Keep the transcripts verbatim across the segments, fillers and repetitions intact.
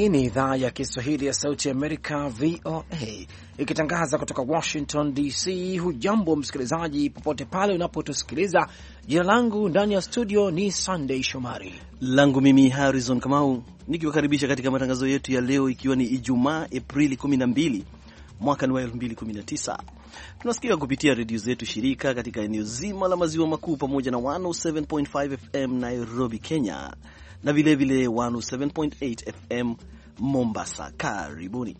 Hii ni idhaa ya Kiswahili ya Sauti ya Amerika, V O A, ikitangaza kutoka Washington D C. Hujambo msikilizaji, popote pale unapotusikiliza. Jina langu ndani ya studio ni Sunday Shomari, langu mimi Harrison Kamau, nikiwakaribisha katika matangazo yetu ya leo, ikiwa ni Ijumaa Aprili kumi na mbili mwaka wa elfu mbili kumi na tisa. Tunasikia kupitia redio zetu shirika katika eneo zima la maziwa makuu pamoja na mia moja saba nukta tano F M Nairobi, Kenya, na vile vile mia moja saba nukta nane F M Mombasa. Karibuni.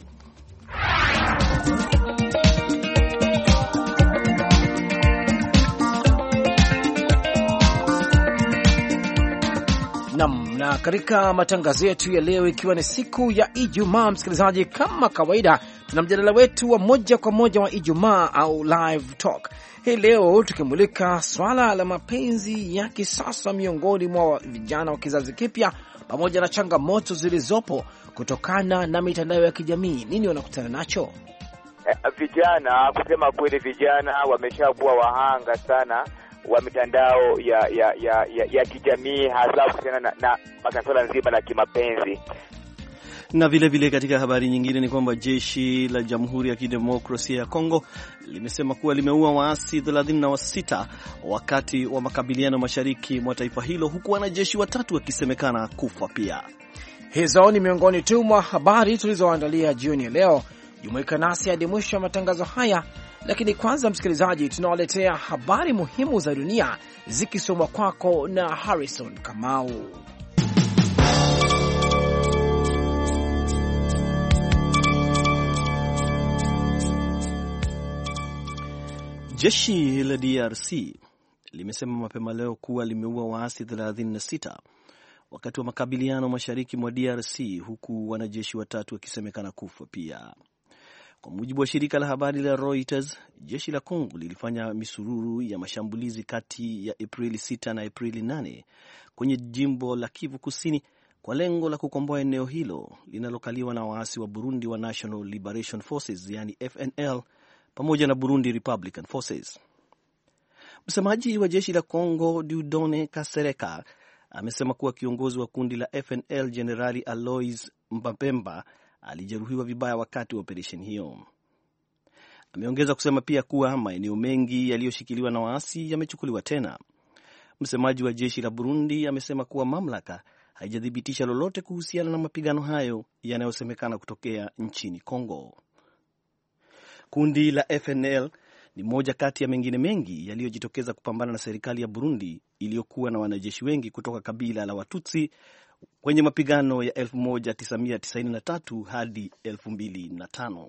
Nam, na katika matangazo yetu ya leo, ikiwa ni siku ya Ijumaa, msikilizaji, kama kawaida tuna mjadala wetu wa moja kwa moja wa Ijumaa au live talk. Hii leo tukimulika swala la mapenzi ya kisasa miongoni mwa vijana wa kizazi kipya, pamoja na changamoto zilizopo kutokana na mitandao ya kijamii. Nini wanakutana nacho? Eh, vijana, kusema kweli, vijana wameshakuwa wahanga sana wa mitandao ya ya ya ya, ya kijamii, hasa kuhusiana na, na masuala nzima la kimapenzi. Na vile vile katika habari nyingine ni kwamba jeshi la Jamhuri ya Kidemokrasia ya Kongo limesema kuwa limeua waasi thelathini na sita wakati wa makabiliano mashariki mwa taifa hilo, huku wanajeshi watatu wakisemekana kufa pia. Hizo ni miongoni tu mwa habari tulizoandalia jioni ya leo. Jumuika nasi hadi mwisho wa matangazo haya, lakini kwanza, msikilizaji, tunawaletea habari muhimu za dunia zikisomwa kwako na Harrison Kamau. Jeshi la D R C limesema mapema leo kuwa limeua waasi thelathini na sita wakati wa makabiliano mashariki mwa D R C, huku wanajeshi watatu wakisemekana kufa pia. Kwa mujibu wa shirika la habari la Reuters, jeshi la Kongo lilifanya misururu ya mashambulizi kati ya Aprili sita na Aprili nane kwenye jimbo la Kivu Kusini kwa lengo la kukomboa eneo hilo linalokaliwa na waasi wa Burundi wa National Liberation Forces, yani F N L, pamoja na Burundi Republican Forces. Msemaji wa jeshi la Kongo, Dieudonne Kasereka, amesema kuwa kiongozi wa kundi la F N L Generali Alois Mbapemba alijeruhiwa vibaya wakati wa operesheni hiyo. Ameongeza kusema pia kuwa maeneo mengi yaliyoshikiliwa na waasi yamechukuliwa tena. Msemaji wa jeshi la Burundi amesema kuwa mamlaka haijathibitisha lolote kuhusiana na mapigano hayo yanayosemekana kutokea nchini Kongo. Kundi la F N L ni moja kati ya mengine mengi yaliyojitokeza kupambana na serikali ya Burundi iliyokuwa na wanajeshi wengi kutoka kabila la Watutsi kwenye mapigano ya elfu moja tisa mia tisini na tatu hadi elfu mbili na tano.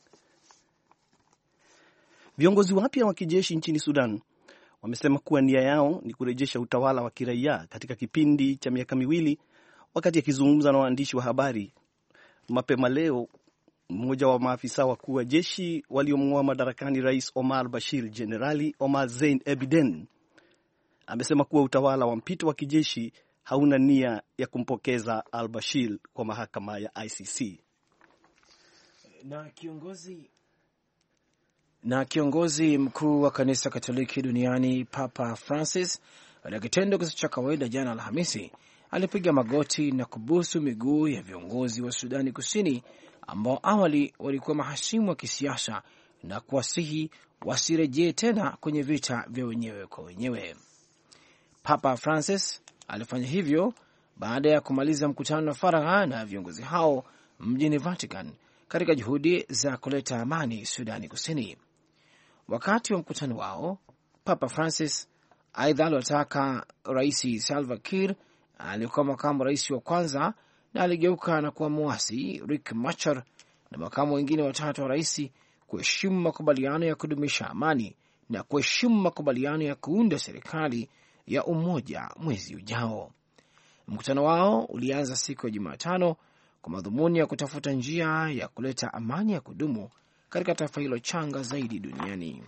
Viongozi wapya wa kijeshi nchini Sudan wamesema kuwa nia yao ni kurejesha utawala wa kiraia katika kipindi cha miaka miwili. Wakati akizungumza na waandishi wa habari mapema leo, mmoja wa maafisa wakuu wa jeshi waliomng'oa madarakani Rais Omar Bashir, Jenerali Omar Zein Ebiden, amesema kuwa utawala wa mpito wa kijeshi hauna nia ya kumpokeza al-Bashir kwa mahakama ya I C C. Na kiongozi na kiongozi mkuu wa kanisa Katoliki duniani Papa Francis, katika kitendo kisicho cha kawaida, jana Alhamisi alipiga magoti na kubusu miguu ya viongozi wa Sudani Kusini ambao awali walikuwa mahasimu wa kisiasa na kuwasihi wasirejee tena kwenye vita vya wenyewe kwa wenyewe. Papa Francis alifanya hivyo baada ya kumaliza mkutano wa faragha na viongozi hao mjini Vatican katika juhudi za kuleta amani Sudani Kusini. Wakati wa mkutano wao, Papa Francis aidha aliwataka Rais Salva Kiir, aliyekuwa makamu rais wa kwanza na aligeuka na kuwa muasi, Riek Machar, na makamu wengine watatu wa rais kuheshimu makubaliano ya kudumisha amani na kuheshimu makubaliano ya kuunda serikali ya umoja mwezi ujao. Mkutano wao ulianza siku ya Jumatano kwa madhumuni ya kutafuta njia ya kuleta amani ya kudumu katika taifa hilo changa zaidi duniani.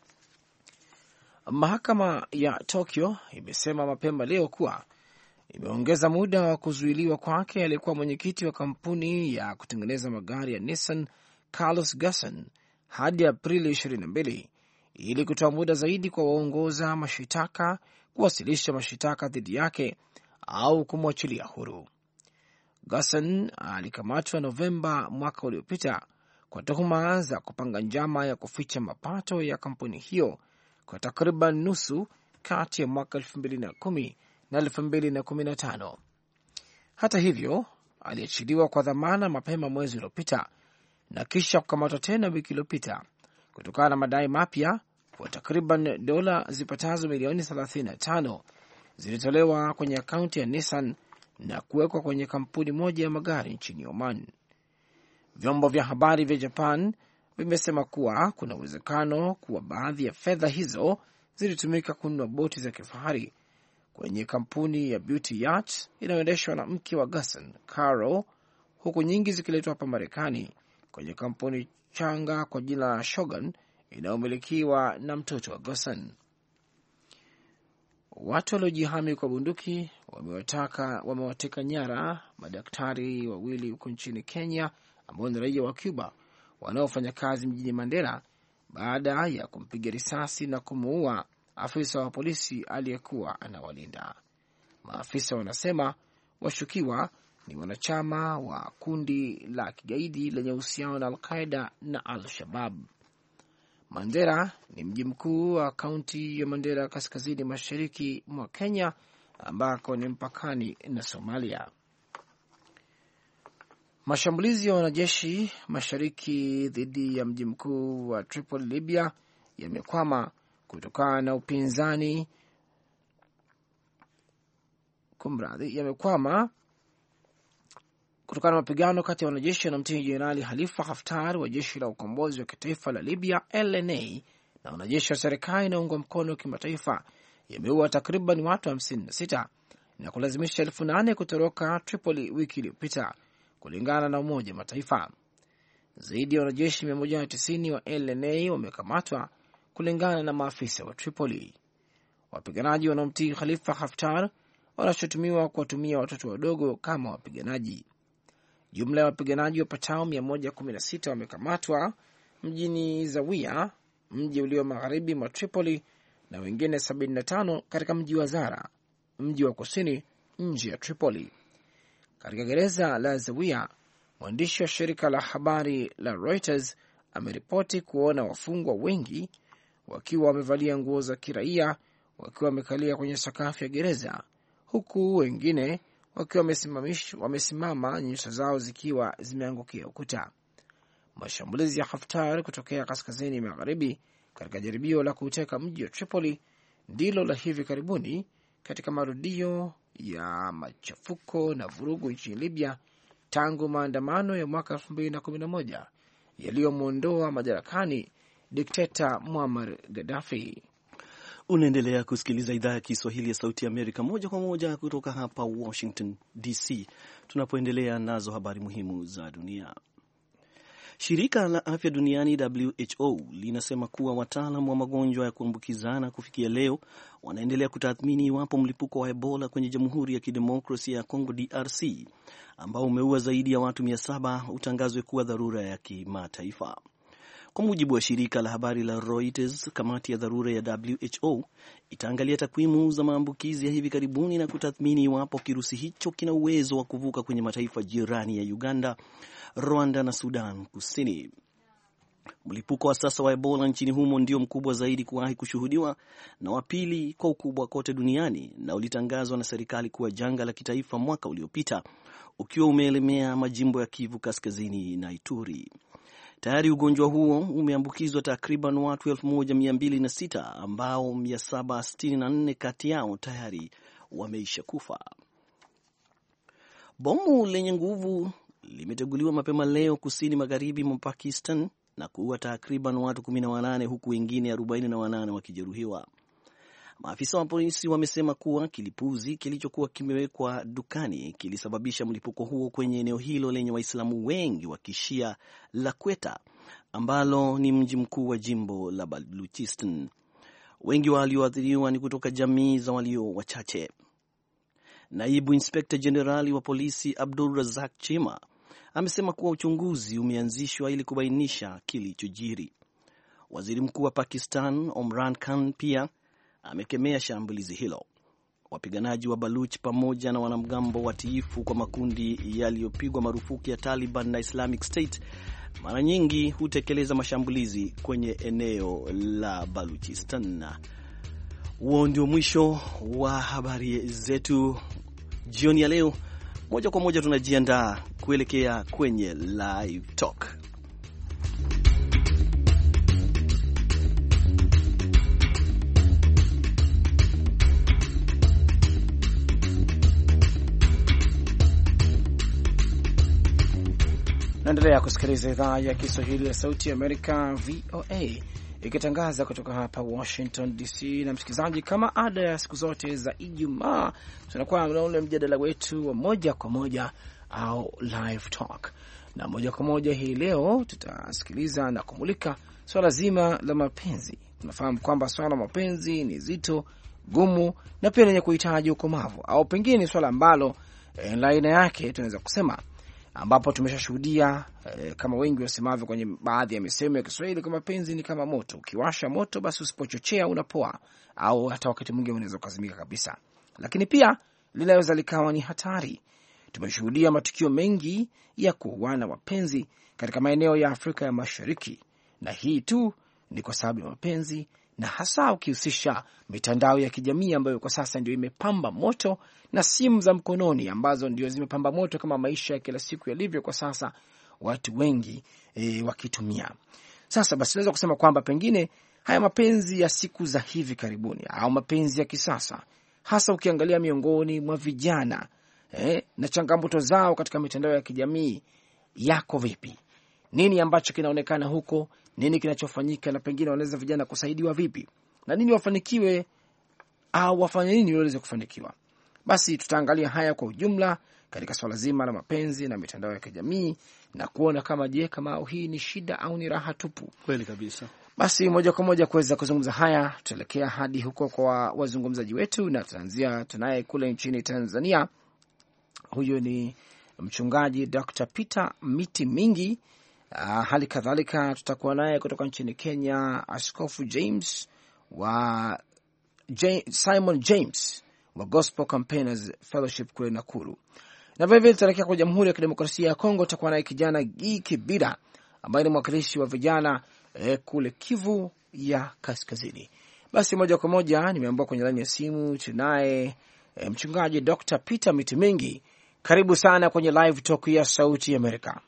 Mahakama ya Tokyo imesema mapema leo kuwa imeongeza muda wa kuzuiliwa kwake aliyekuwa mwenyekiti wa kampuni ya kutengeneza magari ya Nissan, Carlos Ghosn, hadi Aprili ishirini na mbili ili kutoa muda zaidi kwa waongoza mashitaka kuwasilisha mashitaka dhidi yake au kumwachilia huru. Ghassan alikamatwa Novemba mwaka uliopita kwa tuhuma za kupanga njama ya kuficha mapato ya kampuni hiyo kwa takriban nusu kati ya mwaka elfu mbili na kumi na elfu mbili na kumi na tano. Hata hivyo, aliachiliwa kwa dhamana mapema mwezi uliopita na kisha kukamatwa tena wiki iliyopita kutokana na madai mapya kwa takriban dola zipatazo milioni thelathini na tano zilitolewa kwenye akaunti ya Nissan na kuwekwa kwenye kampuni moja ya magari nchini Oman. Vyombo vya habari vya Japan vimesema kuwa kuna uwezekano kuwa baadhi ya fedha hizo zilitumika kununua boti za kifahari kwenye kampuni ya Beauty Yacht inayoendeshwa na mke wa Ghassan, Caro, huku nyingi zikiletwa hapa Marekani kwenye kampuni changa kwa jina la Shogun inayomilikiwa na mtoto wa Ghassan. Watu waliojihami kwa bunduki wamewataka wamewateka nyara madaktari wawili huko nchini Kenya ambao ni raia wa Cuba wanaofanya kazi mjini Mandera baada ya kumpiga risasi na kumuua afisa wa polisi aliyekuwa anawalinda. Maafisa wanasema washukiwa ni wanachama wa kundi la kigaidi lenye uhusiano na Al-Qaeda na Al-Shabab. Mandera ni mji mkuu wa kaunti ya Mandera kaskazini mashariki mwa Kenya ambako ni mpakani na Somalia. Mashambulizi ya wanajeshi mashariki dhidi ya mji mkuu wa Tripoli, Libya yamekwama kutokana na upinzani kumradhi yamekwama kutokana na mapigano kati ya wanajeshi na mtii Jenerali Khalifa Haftar wa jeshi la ukombozi wa kitaifa la Libya L N A na wanajeshi wa serikali inaungwa mkono wa kimataifa yameua takriban watu hamsini na sita na kulazimisha elfu nane kutoroka Tripoli wiki iliyopita, kulingana na Umoja wa Mataifa. Zaidi ya wanajeshi mia moja na tisini wa L N A wamekamatwa kulingana na maafisa wa Tripoli. Wapiganaji wanaomtii Khalifa Haftar wanashutumiwa kuwatumia watoto wadogo kama wapiganaji. Jumla ya wapiganaji wapatao mia moja kumi na sita wamekamatwa mjini Zawiya, mji ulio magharibi mwa Tripoli, na wengine sabini na tano katika mji wa Zara, mji wa kusini nje ya Tripoli. Katika gereza la Zawiya, mwandishi wa shirika la habari la Reuters ameripoti kuona wafungwa wengi wakiwa wamevalia nguo za kiraia wakiwa wamekalia kwenye sakafu ya gereza, huku wengine wakiwa wamesimama nyuso zao zikiwa zimeangukia ukuta. Mashambulizi ya Haftar kutokea kaskazini magharibi katika jaribio la kuteka mji wa Tripoli ndilo la hivi karibuni katika marudio ya machafuko na vurugu nchini Libya tangu maandamano ya mwaka elfu mbili na kumi na moja yaliyomwondoa madarakani dikteta Muammar Gaddafi. Unaendelea kusikiliza idhaa ya Kiswahili ya Sauti ya Amerika moja kwa moja kutoka hapa Washington D C, tunapoendelea nazo habari muhimu za dunia. Shirika la Afya Duniani W H O linasema kuwa wataalamu wa magonjwa ya kuambukizana kufikia leo wanaendelea kutathmini iwapo mlipuko wa Ebola kwenye Jamhuri ya Kidemokrasia ya Kongo D R C ambao umeua zaidi ya watu mia saba utangazwe kuwa dharura ya kimataifa. Kwa mujibu wa shirika la habari la Reuters, kamati ya dharura ya W H O itaangalia takwimu za maambukizi ya hivi karibuni na kutathmini iwapo kirusi hicho kina uwezo wa kuvuka kwenye mataifa jirani ya Uganda, Rwanda na Sudan Kusini. Mlipuko wa sasa wa Ebola nchini humo ndio mkubwa zaidi kuwahi kushuhudiwa na wa pili kwa ukubwa kote duniani, na ulitangazwa na serikali kuwa janga la kitaifa mwaka uliopita, ukiwa umeelemea majimbo ya Kivu Kaskazini na Ituri. Tayari ugonjwa huo umeambukizwa takriban watu elfu moja mia mbili na sita ambao mia saba sitini na nne kati yao tayari wameisha kufa. Bomu lenye nguvu limeteguliwa mapema leo kusini magharibi mwa Pakistan na kuua takriban watu kumi na wanane huku wengine arobaini na wanane wakijeruhiwa. Maafisa wa polisi wamesema kuwa kilipuzi kilichokuwa kimewekwa dukani kilisababisha mlipuko huo kwenye eneo hilo lenye Waislamu wengi wa Kishia la Quetta, ambalo ni mji mkuu wa jimbo la Baluchistan. Wengi walioathiriwa ni kutoka jamii za walio wachache. Naibu Inspekta Jenerali wa polisi Abdul Razak Chima amesema kuwa uchunguzi umeanzishwa ili kubainisha kilichojiri. Waziri Mkuu wa Pakistan Imran Khan pia amekemea shambulizi hilo. wapiganaji wa Baluch pamoja na wanamgambo watiifu kwa makundi yaliyopigwa marufuku ya Taliban na Islamic State mara nyingi hutekeleza mashambulizi kwenye eneo la Baluchistan. Huo ndio mwisho wa habari zetu jioni ya leo. Moja kwa moja tunajiandaa kuelekea kwenye Live Talk. Naendelea kusikiliza idhaa ya Kiswahili ya Sauti ya Amerika, V O A, ikitangaza kutoka hapa Washington D C. Na msikilizaji, kama ada ya siku zote za Ijumaa, tunakuwa na ule mjadala wetu wa moja kwa moja au Live Talk. Na moja kwa moja hii leo tutasikiliza na kumulika swala zima la mapenzi. Tunafahamu kwamba swala la mapenzi ni zito, gumu na pia lenye kuhitaji ukomavu, au pengine ni swala ambalo eh, la aina yake tunaweza kusema, ambapo tumeshashuhudia eh, kama wengi wasemavyo kwenye baadhi ya misemo ya Kiswahili, kama mapenzi ni kama moto, ukiwasha moto basi usipochochea unapoa, au hata wakati mwingine unaweza kuzimika kabisa. Lakini pia linaweza likawa ni hatari. Tumeshuhudia matukio mengi ya kuuana wapenzi katika maeneo ya Afrika ya Mashariki, na hii tu ni kwa sababu ya mapenzi, na hasa ukihusisha mitandao ya kijamii ambayo kwa sasa ndio imepamba moto, na simu za mkononi ambazo ndio zimepamba moto kama maisha ya kila siku yalivyo kwa sasa, watu wengi e, wakitumia. Sasa basi tunaweza kusema kwamba pengine haya mapenzi ya siku za hivi karibuni au mapenzi ya kisasa, hasa ukiangalia miongoni mwa vijana e, na changamoto zao katika mitandao ya kijamii yako vipi? Nini ambacho kinaonekana huko? Nini kinachofanyika? Na pengine wanaweza vijana kusaidiwa vipi? Na nini wafanikiwe au wafanye nini waweze kufanikiwa? Basi tutaangalia haya kwa ujumla katika swala zima la mapenzi na mitandao ya kijamii, na kuona kama je, kama hii ni shida au ni raha tupu. Kweli kabisa. Basi moja kwa moja kuweza kuzungumza haya, tutaelekea hadi huko kwa wazungumzaji wetu, na tutaanzia tunaye kule nchini Tanzania. Huyo ni mchungaji Doctor Peter Miti Mingi. Uh, hali kadhalika tutakuwa naye kutoka nchini Kenya Askofu James wa J, Simon James wa Gospel Campaigners Fellowship kule Nakuru. Na vile vile tutaelekea kwa Jamhuri ya Kidemokrasia ya Kongo, tutakuwa naye kijana Gi Kibira ambaye ni mwakilishi wa vijana eh, kule Kivu ya Kaskazini. Basi moja kwa moja nimeambiwa kwenye laini ya simu tunaye eh, mchungaji Doctor Peter Miti Mingi. Karibu sana kwenye Live Talk ya Sauti ya Amerika.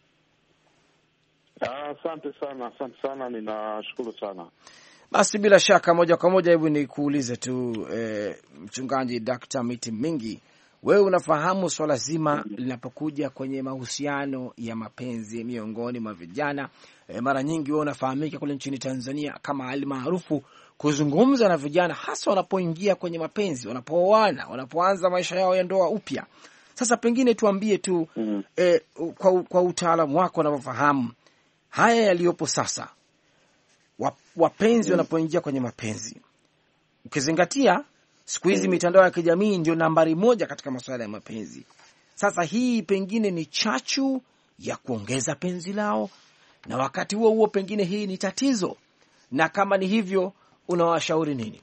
Asante uh, sana, asante sana, ninashukuru sana. Basi bila shaka moja kwa moja hebu nikuulize tu eh, mchungaji Doctor Miti Mingi, wewe unafahamu swala zima linapokuja kwenye mahusiano ya mapenzi miongoni mwa vijana, eh, mara nyingi wewe unafahamika kule nchini Tanzania kama hali maarufu kuzungumza na vijana, hasa wanapoingia kwenye mapenzi, wanapooana, wanapoanza maisha yao ya ndoa upya. Sasa pengine tuambie tu mm. eh, kwa, kwa utaalamu wako unavyofahamu haya yaliyopo sasa, wapenzi wanapoingia kwenye mapenzi, ukizingatia siku hizi mitandao ya kijamii ndio nambari moja katika masuala ya mapenzi. Sasa hii pengine ni chachu ya kuongeza penzi lao, na wakati huo huo pengine hii ni tatizo, na kama ni hivyo unawashauri nini?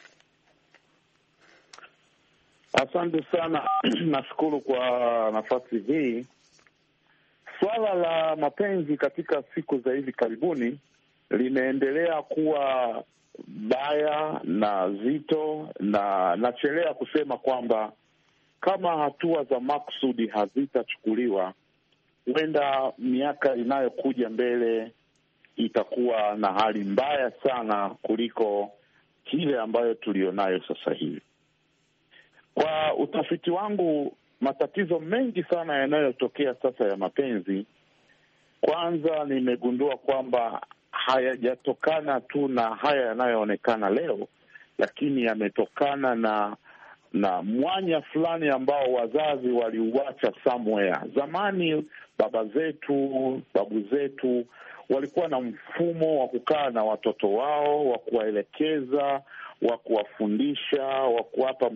Asante sana. Nashukuru kwa nafasi hii. Swala la mapenzi katika siku za hivi karibuni limeendelea kuwa baya na zito, na nachelea kusema kwamba kama hatua za makusudi hazitachukuliwa, huenda miaka inayokuja mbele itakuwa na hali mbaya sana kuliko kile ambayo tulionayo sasa hivi. Kwa utafiti wangu, matatizo mengi sana yanayotokea sasa ya mapenzi, kwanza nimegundua kwamba hayajatokana tu na haya yanayoonekana leo, lakini yametokana na na mwanya fulani ambao wazazi waliuacha somewhere. Zamani baba zetu, babu zetu walikuwa na mfumo wa kukaa na watoto wao, wa kuwaelekeza, wa kuwafundisha, wa kuwapa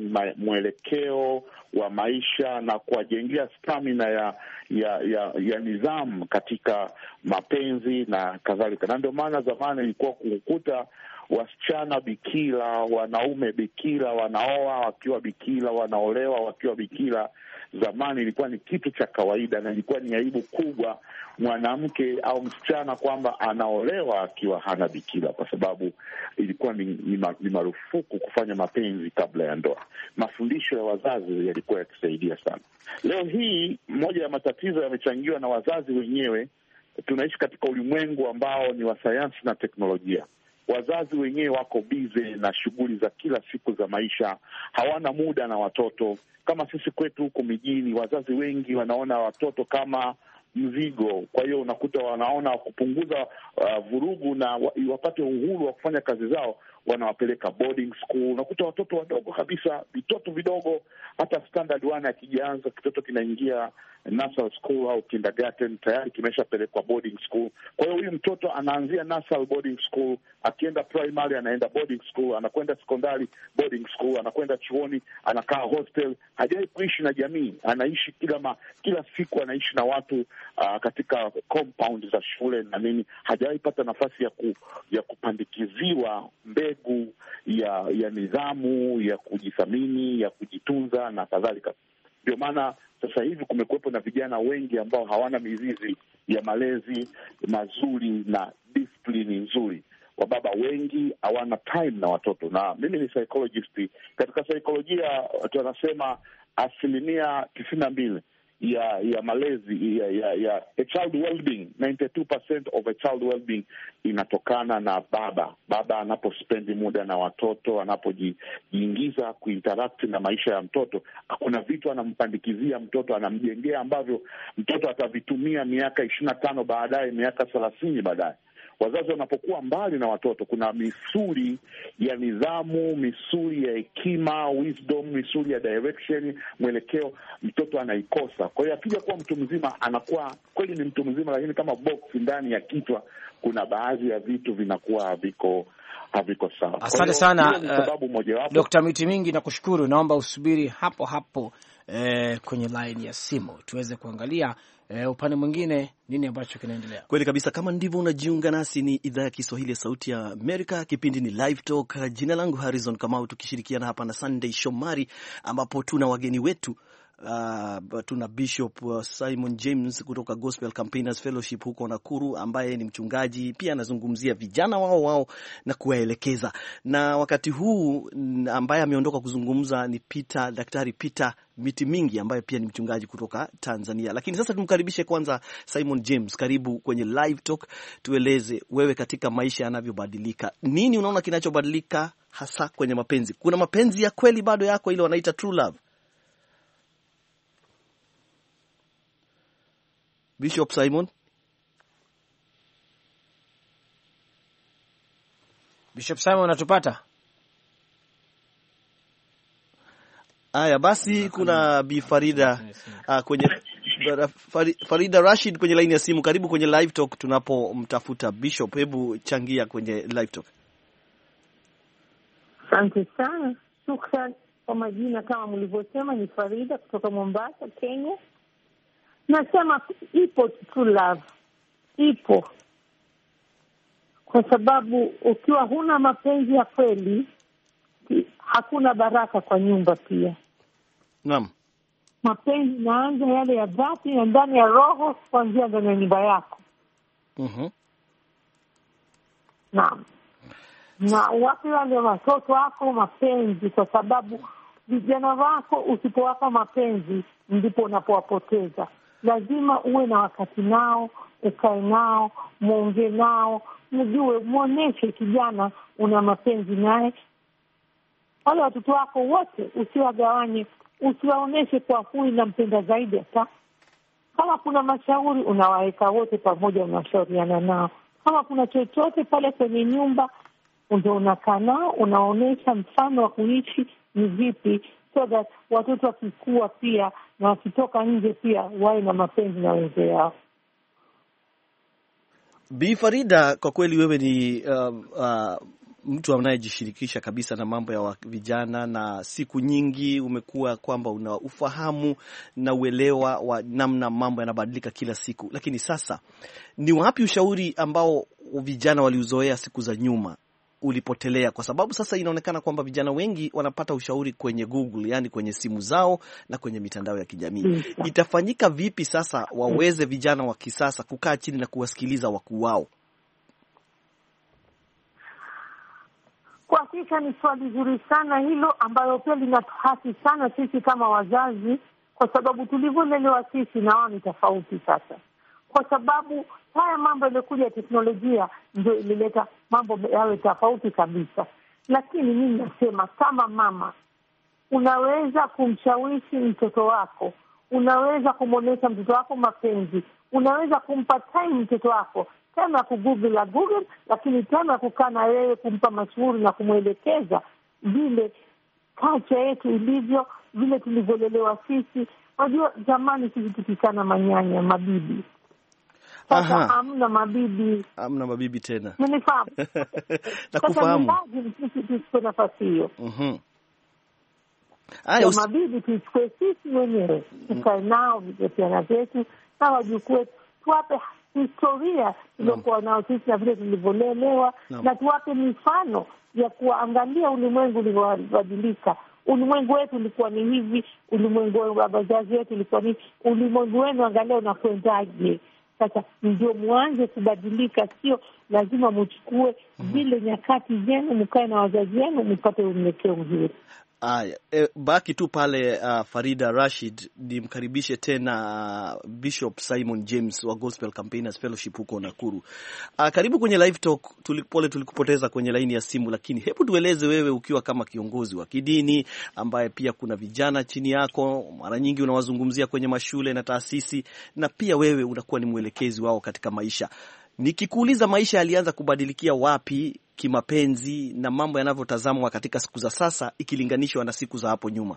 mwelekeo wa maisha na kuwajengea stamina ya ya ya, ya nidhamu katika mapenzi na kadhalika. Na ndio maana zamani ilikuwa kukuta wasichana bikira, wanaume bikira, wanaoa wakiwa bikira, wanaolewa wakiwa bikira. Zamani ilikuwa ni kitu cha kawaida, na ilikuwa ni aibu kubwa mwanamke au msichana kwamba anaolewa akiwa hana bikira, kwa sababu ilikuwa ni, ni, ma, ni marufuku kufanya mapenzi kabla ya ndoa. Mafundisho ya wazazi yalikuwa yakisaidia sana. Leo hii moja ya matatizo yamechangiwa na wazazi wenyewe. Tunaishi katika ulimwengu ambao ni wa sayansi na teknolojia. Wazazi wenyewe wako bize na shughuli za kila siku za maisha, hawana muda na watoto. Kama sisi kwetu huko mijini, wazazi wengi wanaona watoto kama mzigo. Kwa hiyo unakuta wanaona kupunguza uh, vurugu na wapate uhuru wa kufanya kazi zao, wanawapeleka boarding school. Unakuta watoto wadogo kabisa, vitoto vidogo, hata standard one akijaanza, kitoto kinaingia nursery school au kindergarten, tayari kimeshapelekwa boarding school. Kwa hiyo huyu mtoto anaanzia nursery boarding school, akienda primary anaenda boarding school, anakwenda secondary boarding school, anakwenda chuoni anakaa hostel. Hajai kuishi na jamii, anaishi kila ma, kila siku anaishi na watu uh, katika compound za shule na nini. Hajai pata nafasi ya ku, ya kupandikiziwa mbegu ya ya nidhamu, ya kujithamini, ya kujitunza na kadhalika. Ndio maana sasa hivi kumekuwepo na vijana wengi ambao hawana mizizi ya malezi mazuri na discipline nzuri. Wababa wengi hawana time na watoto. Na mimi ni psychologist. Katika saikolojia tunasema asilimia tisini na mbili ya ya malezi ya ya, ya a child well-being, ninety-two percent of a child well-being inatokana na baba. Baba anapospendi muda na watoto, anapojiingiza kuinteract na maisha ya mtoto, kuna vitu anampandikizia mtoto, anamjengea ambavyo mtoto atavitumia miaka ishirini na tano baadaye, miaka thelathini baadaye. Wazazi wanapokuwa mbali na watoto, kuna misuli ya nidhamu, misuli ya hekima, wisdom, misuli ya direction, mwelekeo, mtoto anaikosa. Kwa hiyo akija kuwa mtu mzima, anakuwa kweli ni mtu mzima, lakini kama box ndani ya kichwa kuna baadhi ya vitu vinakuwa haviko haviko sawa. Asante sana sababu moja wapo. Dokta Miti Mingi, nakushukuru. Naomba usubiri hapo hapo eh, kwenye line ya simu tuweze kuangalia Uh, upande mwingine nini ambacho kinaendelea. Kweli kabisa, kama ndivyo unajiunga nasi, ni idhaa ya Kiswahili ya Sauti ya Amerika. Kipindi ni Live Talk. Jina langu Harrison Kamau, tukishirikiana hapa na Sunday Shomari, ambapo tuna wageni wetu. Uh, tuna Bishop uh, Simon James kutoka Gospel Campaigners Fellowship huko Nakuru, ambaye ni mchungaji pia, anazungumzia vijana wao wao na kuwaelekeza. Na wakati huu ambaye ameondoka kuzungumza ni Peter, Daktari Peter Miti Mingi, ambaye pia ni mchungaji kutoka Tanzania. Lakini sasa tumkaribishe kwanza Simon James. Karibu kwenye Live Talk. Tueleze wewe, katika maisha yanavyobadilika, nini unaona kinachobadilika hasa kwenye mapenzi? Kuna mapenzi ya kweli bado yako, ile wanaita true love? Bishop Simon. Bishop Simon, unatupata? Aya, basi kuna Bi Farida uh, kwenye Farida Rashid kwenye line ya simu. Karibu kwenye Live Talk tunapomtafuta Bishop. Hebu changia kwenye Live Talk. Asante sana. Shukran. Kwa majina kama mlivyosema, ni Farida kutoka Mombasa, Kenya. Nasema ipo true love, ipo, kwa sababu ukiwa huna mapenzi ya kweli hakuna baraka kwa nyumba pia. Naam. Mapenzi naanza yale ya dhati na ndani ya roho, kuanzia ndani ya nyumba yako. Mhm. Naam. Na wapi wale watoto wako mapenzi, kwa sababu vijana wako usipowapa mapenzi ndipo unapowapoteza. Lazima uwe na wakati nao, ukae nao, muongee nao, mjue, muoneshe kijana una mapenzi naye. Wale watoto wako wote usiwagawanye, usiwaoneshe kwa huyu nampenda zaidi hata. Kama kuna mashauri unawaweka wote pamoja, unashauriana nao. Kama kuna chochote pale kwenye nyumba, ndio unakaa nao, unaonesha mfano wa kuishi ni vipi, so that watoto wakikua pia na wakitoka nje pia wawe na mapenzi na wenzao. Bi Farida, kwa kweli wewe ni uh, uh, mtu anayejishirikisha kabisa na mambo ya vijana, na siku nyingi umekuwa kwamba una ufahamu na uelewa wa namna mambo yanabadilika kila siku, lakini sasa ni wapi ushauri ambao vijana waliuzoea siku za nyuma ulipotelea? Kwa sababu sasa inaonekana kwamba vijana wengi wanapata ushauri kwenye Google, yani kwenye simu zao na kwenye mitandao ya kijamii. Itafanyika vipi sasa waweze vijana wa kisasa kukaa chini na kuwasikiliza wakuu wao? Kwa hakika ni swali zuri sana hilo, ambayo pia linatuhasi sana sisi kama wazazi, kwa sababu tulivyolelewa sisi na wao ni tofauti sasa. Kwa sababu haya mambo yaliokuja ya teknolojia ndio ilileta mambo yawe tofauti kabisa. Lakini mimi nasema kama mama, unaweza kumshawishi mtoto wako, unaweza kumwonyesha mtoto wako mapenzi, unaweza kumpa time mtoto wako, time ya kugoogle la Google, lakini time ya kukaa na wewe, kumpa mashauri na kumwelekeza vile culture yetu ilivyo, vile tulivyolelewa sisi. Unajua zamani sisi tukikana manyanya, mabibi. Sasa hamna mabibi. Hamna mabibi tena. Mnifahamu? Na kufahamu. Sisi tuchukue nafasi hiyo. Mhm. Haya, us... mabibi tuchukue sisi wenyewe. Tukae nao vijana wetu na wajukuu wetu. Tuwape historia tuliokuwa nao sisi na vile tulivyolelewa, na tuwape mifano ya kuangalia ulimwengu ulivyobadilika. Ulimwengu wetu ulikuwa ni hivi, ulimwengu wa wazazi wetu ulikuwa ni ulimwengu wenu, angalia unakwendaje. Sasa ndio mwanze kubadilika, sio lazima mchukue vile mm -hmm. nyakati zenu, mkae na wazazi wenu mpate mwelekeo mzuri. Aya, e, baki tu pale uh, Farida Rashid, nimkaribishe tena uh, Bishop Simon James wa Gospel Campaigners Fellowship huko Nakuru. Uh, karibu kwenye live talk. Tulipole tulikupoteza kwenye laini ya simu, lakini hebu tueleze wewe, ukiwa kama kiongozi wa kidini ambaye pia kuna vijana chini yako, mara nyingi unawazungumzia kwenye mashule na taasisi, na pia wewe unakuwa ni mwelekezi wao katika maisha. Nikikuuliza maisha yalianza kubadilikia wapi kimapenzi na mambo yanavyotazamwa katika siku za sasa ikilinganishwa na siku za hapo nyuma?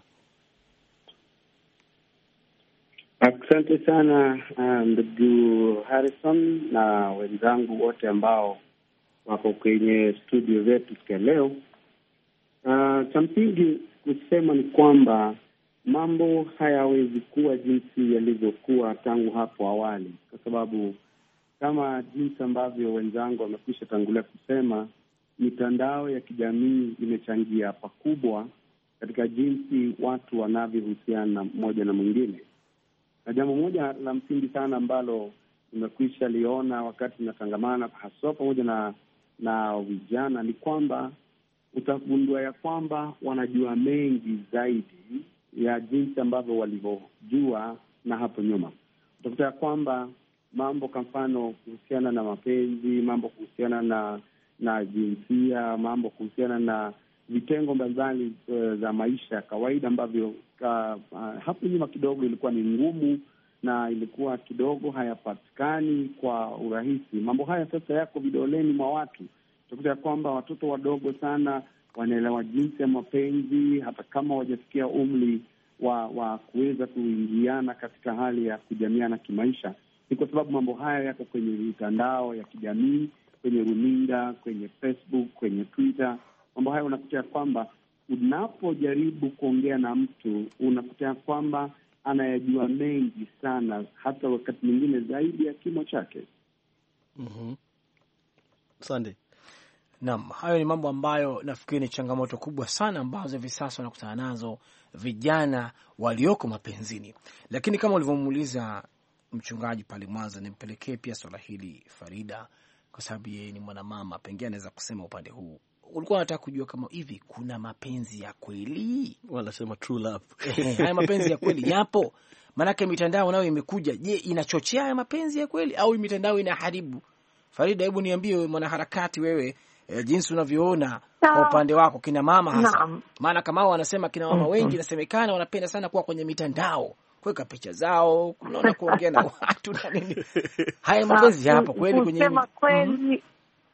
Asante sana ndugu um, Harrison na wenzangu wote ambao wako kwenye studio zetu kwa leo. Uh, cha msingi kusema ni kwamba mambo hayawezi kuwa jinsi yalivyokuwa tangu hapo awali, kwa sababu kama jinsi ambavyo wenzangu wamekwisha tangulia kusema, mitandao ya kijamii imechangia pakubwa katika jinsi watu wanavyohusiana mmoja na mwingine. Na jambo moja la msingi sana ambalo nimekwisha liona wakati tunatangamana haswa pamoja na na vijana ni kwamba utagundua ya kwamba wanajua mengi zaidi ya jinsi ambavyo walivyojua na hapo nyuma. Utakuta ya kwamba mambo kwa mfano kuhusiana na mapenzi, mambo kuhusiana na na jinsia, mambo kuhusiana na vitengo mbalimbali uh, za maisha kawaida ambavyo uh, uh, hapo nyuma kidogo ilikuwa ni ngumu na ilikuwa kidogo hayapatikani kwa urahisi. Mambo haya sasa yako vidoleni mwa watu. Utakuta ya kwamba watoto wadogo sana wanaelewa jinsi ya mapenzi hata kama hawajafikia umri wa wa kuweza kuingiana katika hali ya kujamiana kimaisha. Ni kwa sababu mambo haya yako kwenye mitandao ya kijamii, kwenye runinga, kwenye Facebook, kwenye Twitter. Mambo haya unakuta kwamba unapojaribu kuongea na mtu unakuta kwamba anayajua mengi sana, hata wakati mwingine zaidi ya kimo chake. Mhm. Asante. Naam, hayo ni mambo ambayo nafikiri ni changamoto kubwa sana ambazo hivi sasa wanakutana nazo vijana walioko mapenzini. Lakini kama ulivyomuuliza mchungaji pale mwanzo, nimpelekee pia swala hili Farida, kwa sababu yeye ni mwanamama, pengine anaweza kusema upande huu. Ulikuwa unataka kujua kama hivi kuna mapenzi ya kweli? Wanasema true love. Haya mapenzi ya kweli yapo? Maanake mitandao nayo imekuja. Je, inachochea haya mapenzi ya kweli au mitandao inaharibu? Farida, hebu niambie mwanaharakati wewe, e, jinsi unavyoona kwa upande wako kina mama hasa. Maana kama wanasema kina mama wengi nasemekana wanapenda sana kuwa kwenye mitandao, kuweka picha zao, kunaona kuongea na watu na nini. Haya mapenzi hapo kweli kwenye kusema kweli,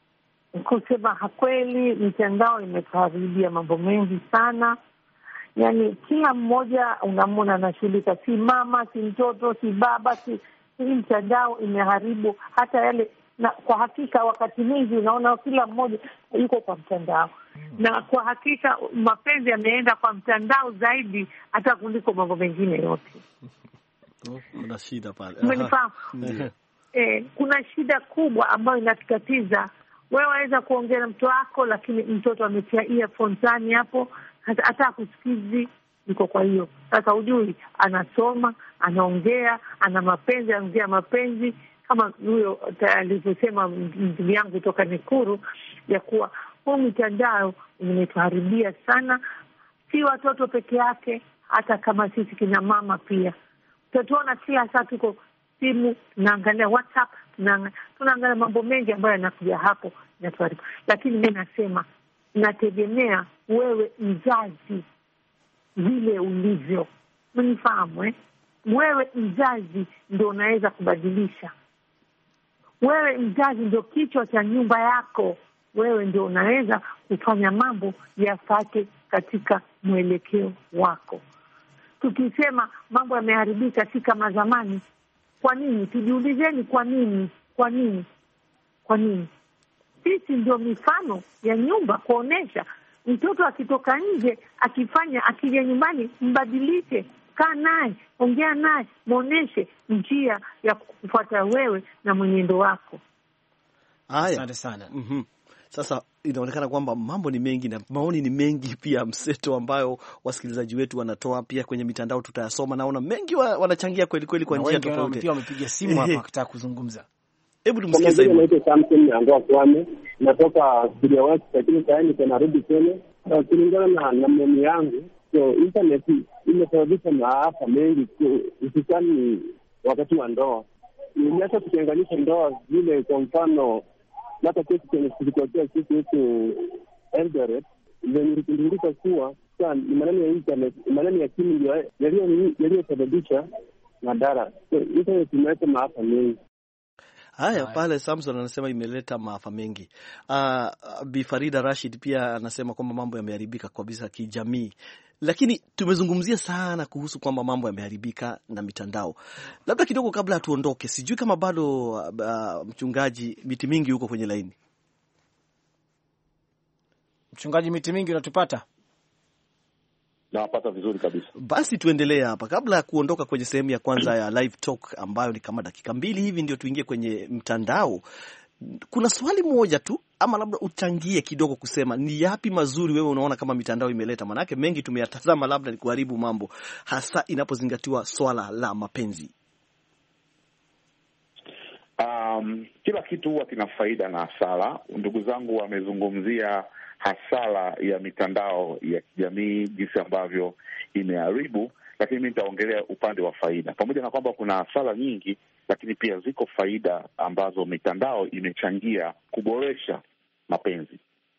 kusema kweli mitandao imekaribia mambo mengi sana. Yaani kila mmoja unamwona anashughulika, si mama, si mtoto, si baba, si hii mitandao imeharibu hata yale na kwa hakika wakati mwingi unaona kila mmoja yuko kwa mtandao, na kwa hakika mapenzi yameenda kwa mtandao zaidi hata kuliko mambo mengine yote. Kuna shida pale. Umenifahamu? Eh, kuna shida kubwa ambayo inatukatiza. Wewe waweza kuongea na mtoto wako, lakini mtoto ametia earphone ndani hapo, hata hata kusikizi yuko. Kwa hiyo sasa hujui anasoma, anaongea, ana mapenzi, anaongea mapenzi kama huyo alivyosema ndugu yangu kutoka Nikuru, ya kuwa huu mitandao imetuharibia sana, si watoto peke yake, hata kama sisi kina mama pia. Tutatuona kila saa tuko simu, tunaangalia WhatsApp, tunaangalia mambo mengi ambayo yanakuja hapo inatuharibu. Lakini mimi nasema nategemea wewe mzazi vile ulivyo. Mnifahamu eh? Wewe mzazi ndio unaweza kubadilisha. Wewe mzazi ndio kichwa cha nyumba yako. Wewe ndio unaweza kufanya mambo yafate katika mwelekeo wako. Tukisema mambo yameharibika si kama zamani, kwa nini? Tujiulizeni kwa nini? Kwa nini? Kwa nini? Sisi ndio mifano ya nyumba kuonesha mtoto akitoka nje, akifanya, akija nyumbani, mbadilishe, kaa naye, ongea naye, muoneshe njia ya kufuata wewe na mwenendo wako. Haya. Asante sana. Mhm. Sasa inaonekana kwamba mambo ni mengi na maoni ni mengi pia mseto ambayo wasikilizaji wetu wanatoa pia kwenye mitandao, tutayasoma. Naona mengi wa, wanachangia kweli kweli kwa njia tofauti. Pia wamepiga simu hapa wakitaka kuzungumza. Hebu tumsikize hiyo. Naitwa Samson Angoa Kwame, natoka studio west, lakini sasa hivi tunarudi tena. Na kulingana na na maoni yangu, so internet imesababisha maafa mengi, hususani wakati wa ndoa. Nimeacha kutenganisha ndoa zile, kwa mfano hata kesi kwenye kulitokea sisi huku Eldoret, imenirudisha kuwa sasa ni maneno ya internet, maneno ya simu ndio yaliyosababisha madhara. So internet imeleta maafa mengi. Haya, pale Samson anasema imeleta maafa mengi. Uh, Bi Farida Rashid pia anasema kwamba mambo yameharibika kabisa kijamii. Lakini tumezungumzia sana kuhusu kwamba mambo yameharibika na mitandao. Labda kidogo kabla hatuondoke, sijui kama bado uh, mchungaji Miti Mingi huko kwenye laini. Mchungaji Miti Mingi, unatupata? Nawapata vizuri kabisa. Basi tuendelee hapa kabla ya kuondoka kwenye sehemu ya kwanza ya live talk ambayo ni kama dakika mbili hivi, ndio tuingie kwenye mtandao. Kuna swali moja tu, ama labda uchangie kidogo kusema ni yapi mazuri wewe unaona kama mitandao imeleta? Manake mengi tumeyatazama, labda ni kuharibu mambo, hasa inapozingatiwa swala la mapenzi. Um, kila kitu huwa kina faida na hasara. Ndugu zangu wamezungumzia hasara ya mitandao ya kijamii, jinsi ambavyo imeharibu, lakini mimi nitaongelea upande wa faida. Pamoja na kwamba kuna hasara nyingi, lakini pia ziko faida ambazo mitandao imechangia kuboresha mapenzi.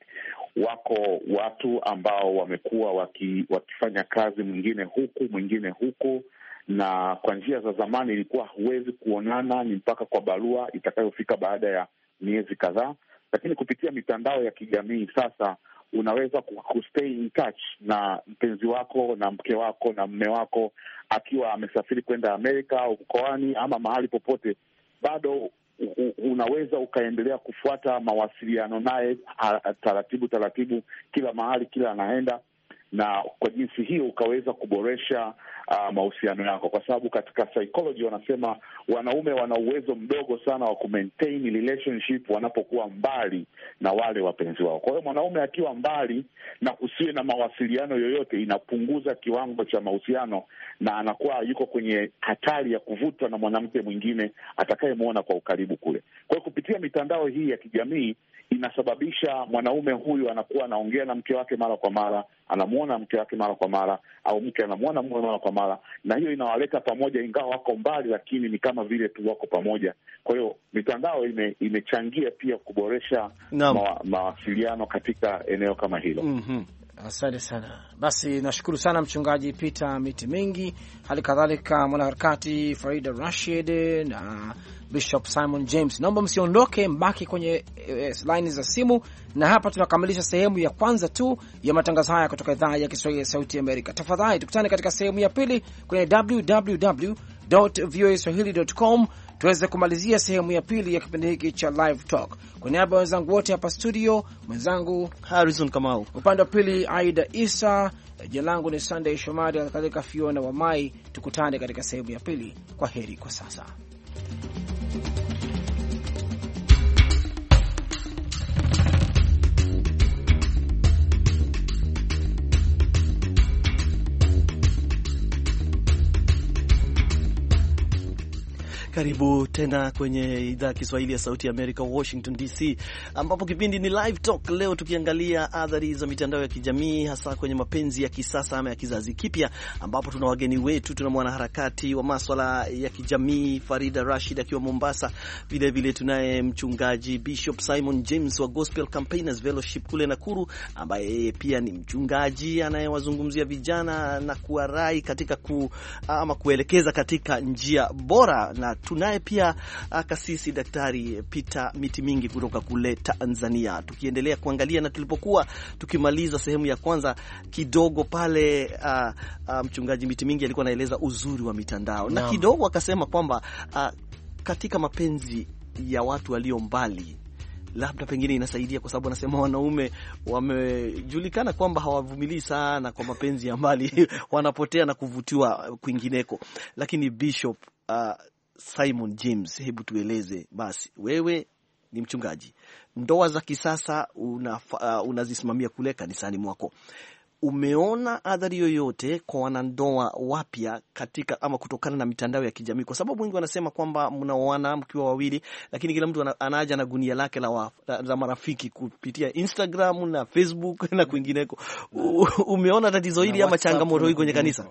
Wako watu ambao wamekuwa waki, wakifanya kazi mwingine huku mwingine huku, na kwa njia za zamani ilikuwa huwezi kuonana, ni mpaka kwa barua itakayofika baada ya miezi kadhaa. Lakini kupitia mitandao ya kijamii sasa unaweza kustay in touch na mpenzi wako na mke wako na mme wako akiwa amesafiri kwenda Amerika au mkoani ama mahali popote, bado unaweza ukaendelea kufuata mawasiliano naye taratibu taratibu, kila mahali kila anaenda, na kwa jinsi hiyo ukaweza kuboresha uh, mahusiano yako, kwa sababu katika psychology wanasema wanaume wana uwezo mdogo sana wa kumaintain relationship wanapokuwa mbali na wale wapenzi wao. Kwa hiyo mwanaume akiwa mbali na kusiwe na mawasiliano yoyote, inapunguza kiwango cha mahusiano na anakuwa yuko kwenye hatari ya kuvutwa na mwanamke mwingine atakayemuona kwa ukaribu kule. Kwa hiyo kupitia mitandao hii ya kijamii inasababisha mwanaume huyu anakuwa anaongea na mke wake mara kwa mara, anamuona mke wake mara kwa mara, au mke anamuona mume mara kwa mara, na hiyo inawaleta pamoja, ingawa wako mbali, lakini ni kama vile tu wako pamoja. Kwa hiyo mitandao ime, imechangia pia kuboresha ma, mawasiliano katika eneo kama hilo. Mhm. Asante sana. Basi nashukuru sana Mchungaji Peter Miti Mingi, hali kadhalika mwanaharakati Farida Rashid na Bishop Simon James. Naomba msiondoke, mbaki kwenye eh, line za simu, na hapa tunakamilisha sehemu ya kwanza tu ya matangazo haya kutoka idhaa ya Kiswahili ya Sauti ya Amerika. Tafadhali tukutane katika sehemu ya pili kwenye w w w dot voa swahili dot com. tuweze kumalizia sehemu ya pili ya kipindi hiki cha Live Talk. Kwa niaba ya wenzangu wote hapa studio, mwenzangu Harrison Kamau, upande wa pili Aida Isa, jina langu ni Sunday Shomari, katika Fiona wa Mai. Tukutane katika sehemu ya pili. Kwa heri kwa sasa. Karibu tena kwenye idhaa ya Kiswahili ya Sauti ya Amerika, Washington D C, ambapo kipindi ni Live Talk. Leo tukiangalia athari za mitandao ya kijamii, hasa kwenye mapenzi ya kisasa ama ya kizazi kipya, ambapo tuna wageni wetu. Tuna mwanaharakati wa masuala ya kijamii Farida Rashid akiwa Mombasa, vile vile tunaye mchungaji Bishop Simon James wa Gospel Campaigners Fellowship kule Nakuru, ambaye yeye pia ni mchungaji anayewazungumzia vijana na kuwarai katika ku, ama kuelekeza katika njia bora, na tunaye pia uh, kasisi Daktari Peter Mitimingi kutoka kule Tanzania. Tukiendelea kuangalia na tulipokuwa tukimaliza sehemu ya kwanza kidogo pale, uh, uh, mchungaji Mitimingi alikuwa anaeleza uzuri wa mitandao no. na kidogo akasema kwamba uh, katika mapenzi ya watu walio mbali labda pengine inasaidia, kwa sababu anasema wanaume wamejulikana kwamba hawavumilii sana kwa mapenzi ya mbali wanapotea na kuvutiwa kwingineko. Lakini Bishop uh, Simon James, hebu tueleze basi, wewe ni mchungaji, ndoa za kisasa unazisimamia uh, kule kanisani mwako. Umeona adhari yoyote kwa wanandoa wapya katika ama kutokana na mitandao ya kijamii? Kwa sababu wengi wanasema kwamba mnaoana mkiwa wawili, lakini kila mtu anaja na gunia lake la, wa, la marafiki kupitia Instagram na Facebook na kwingineko. Umeona tatizo hili ama changamoto hii kwenye kanisa?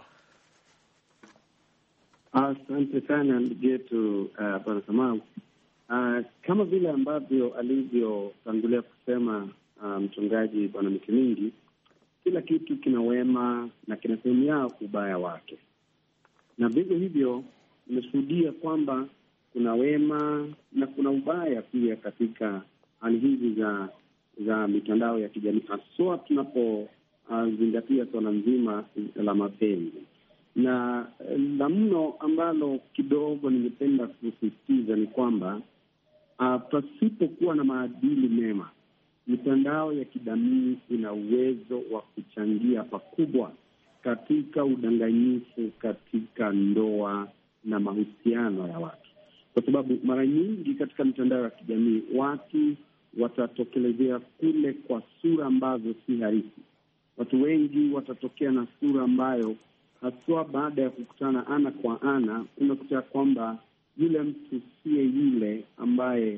Asante sana ndugu yetu Bwana Kamau. Uh, kama vile ambavyo alivyotangulia kusema uh, mchungaji Bwana Mitimingi, kila kitu kina wema na kina sehemu yao ubaya wake, na vivyo hivyo nimeshuhudia kwamba kuna wema na kuna ubaya pia katika hali hizi za za mitandao ya kijamii, haswa tunapozingatia uh, swala nzima la mapenzi. Na la mno ambalo kidogo ningependa kusisitiza ni kwamba uh, pasipokuwa na maadili mema, mitandao ya kijamii ina uwezo wa kuchangia pakubwa katika udanganyifu katika ndoa na mahusiano ya watu, kwa sababu mara nyingi katika mitandao ya kijamii watu watatokelezea kule kwa sura ambazo si halisi. Watu wengi watatokea na sura ambayo haswa baada ya kukutana ana kwa ana unakuta kwamba yule mtu siye yule ambaye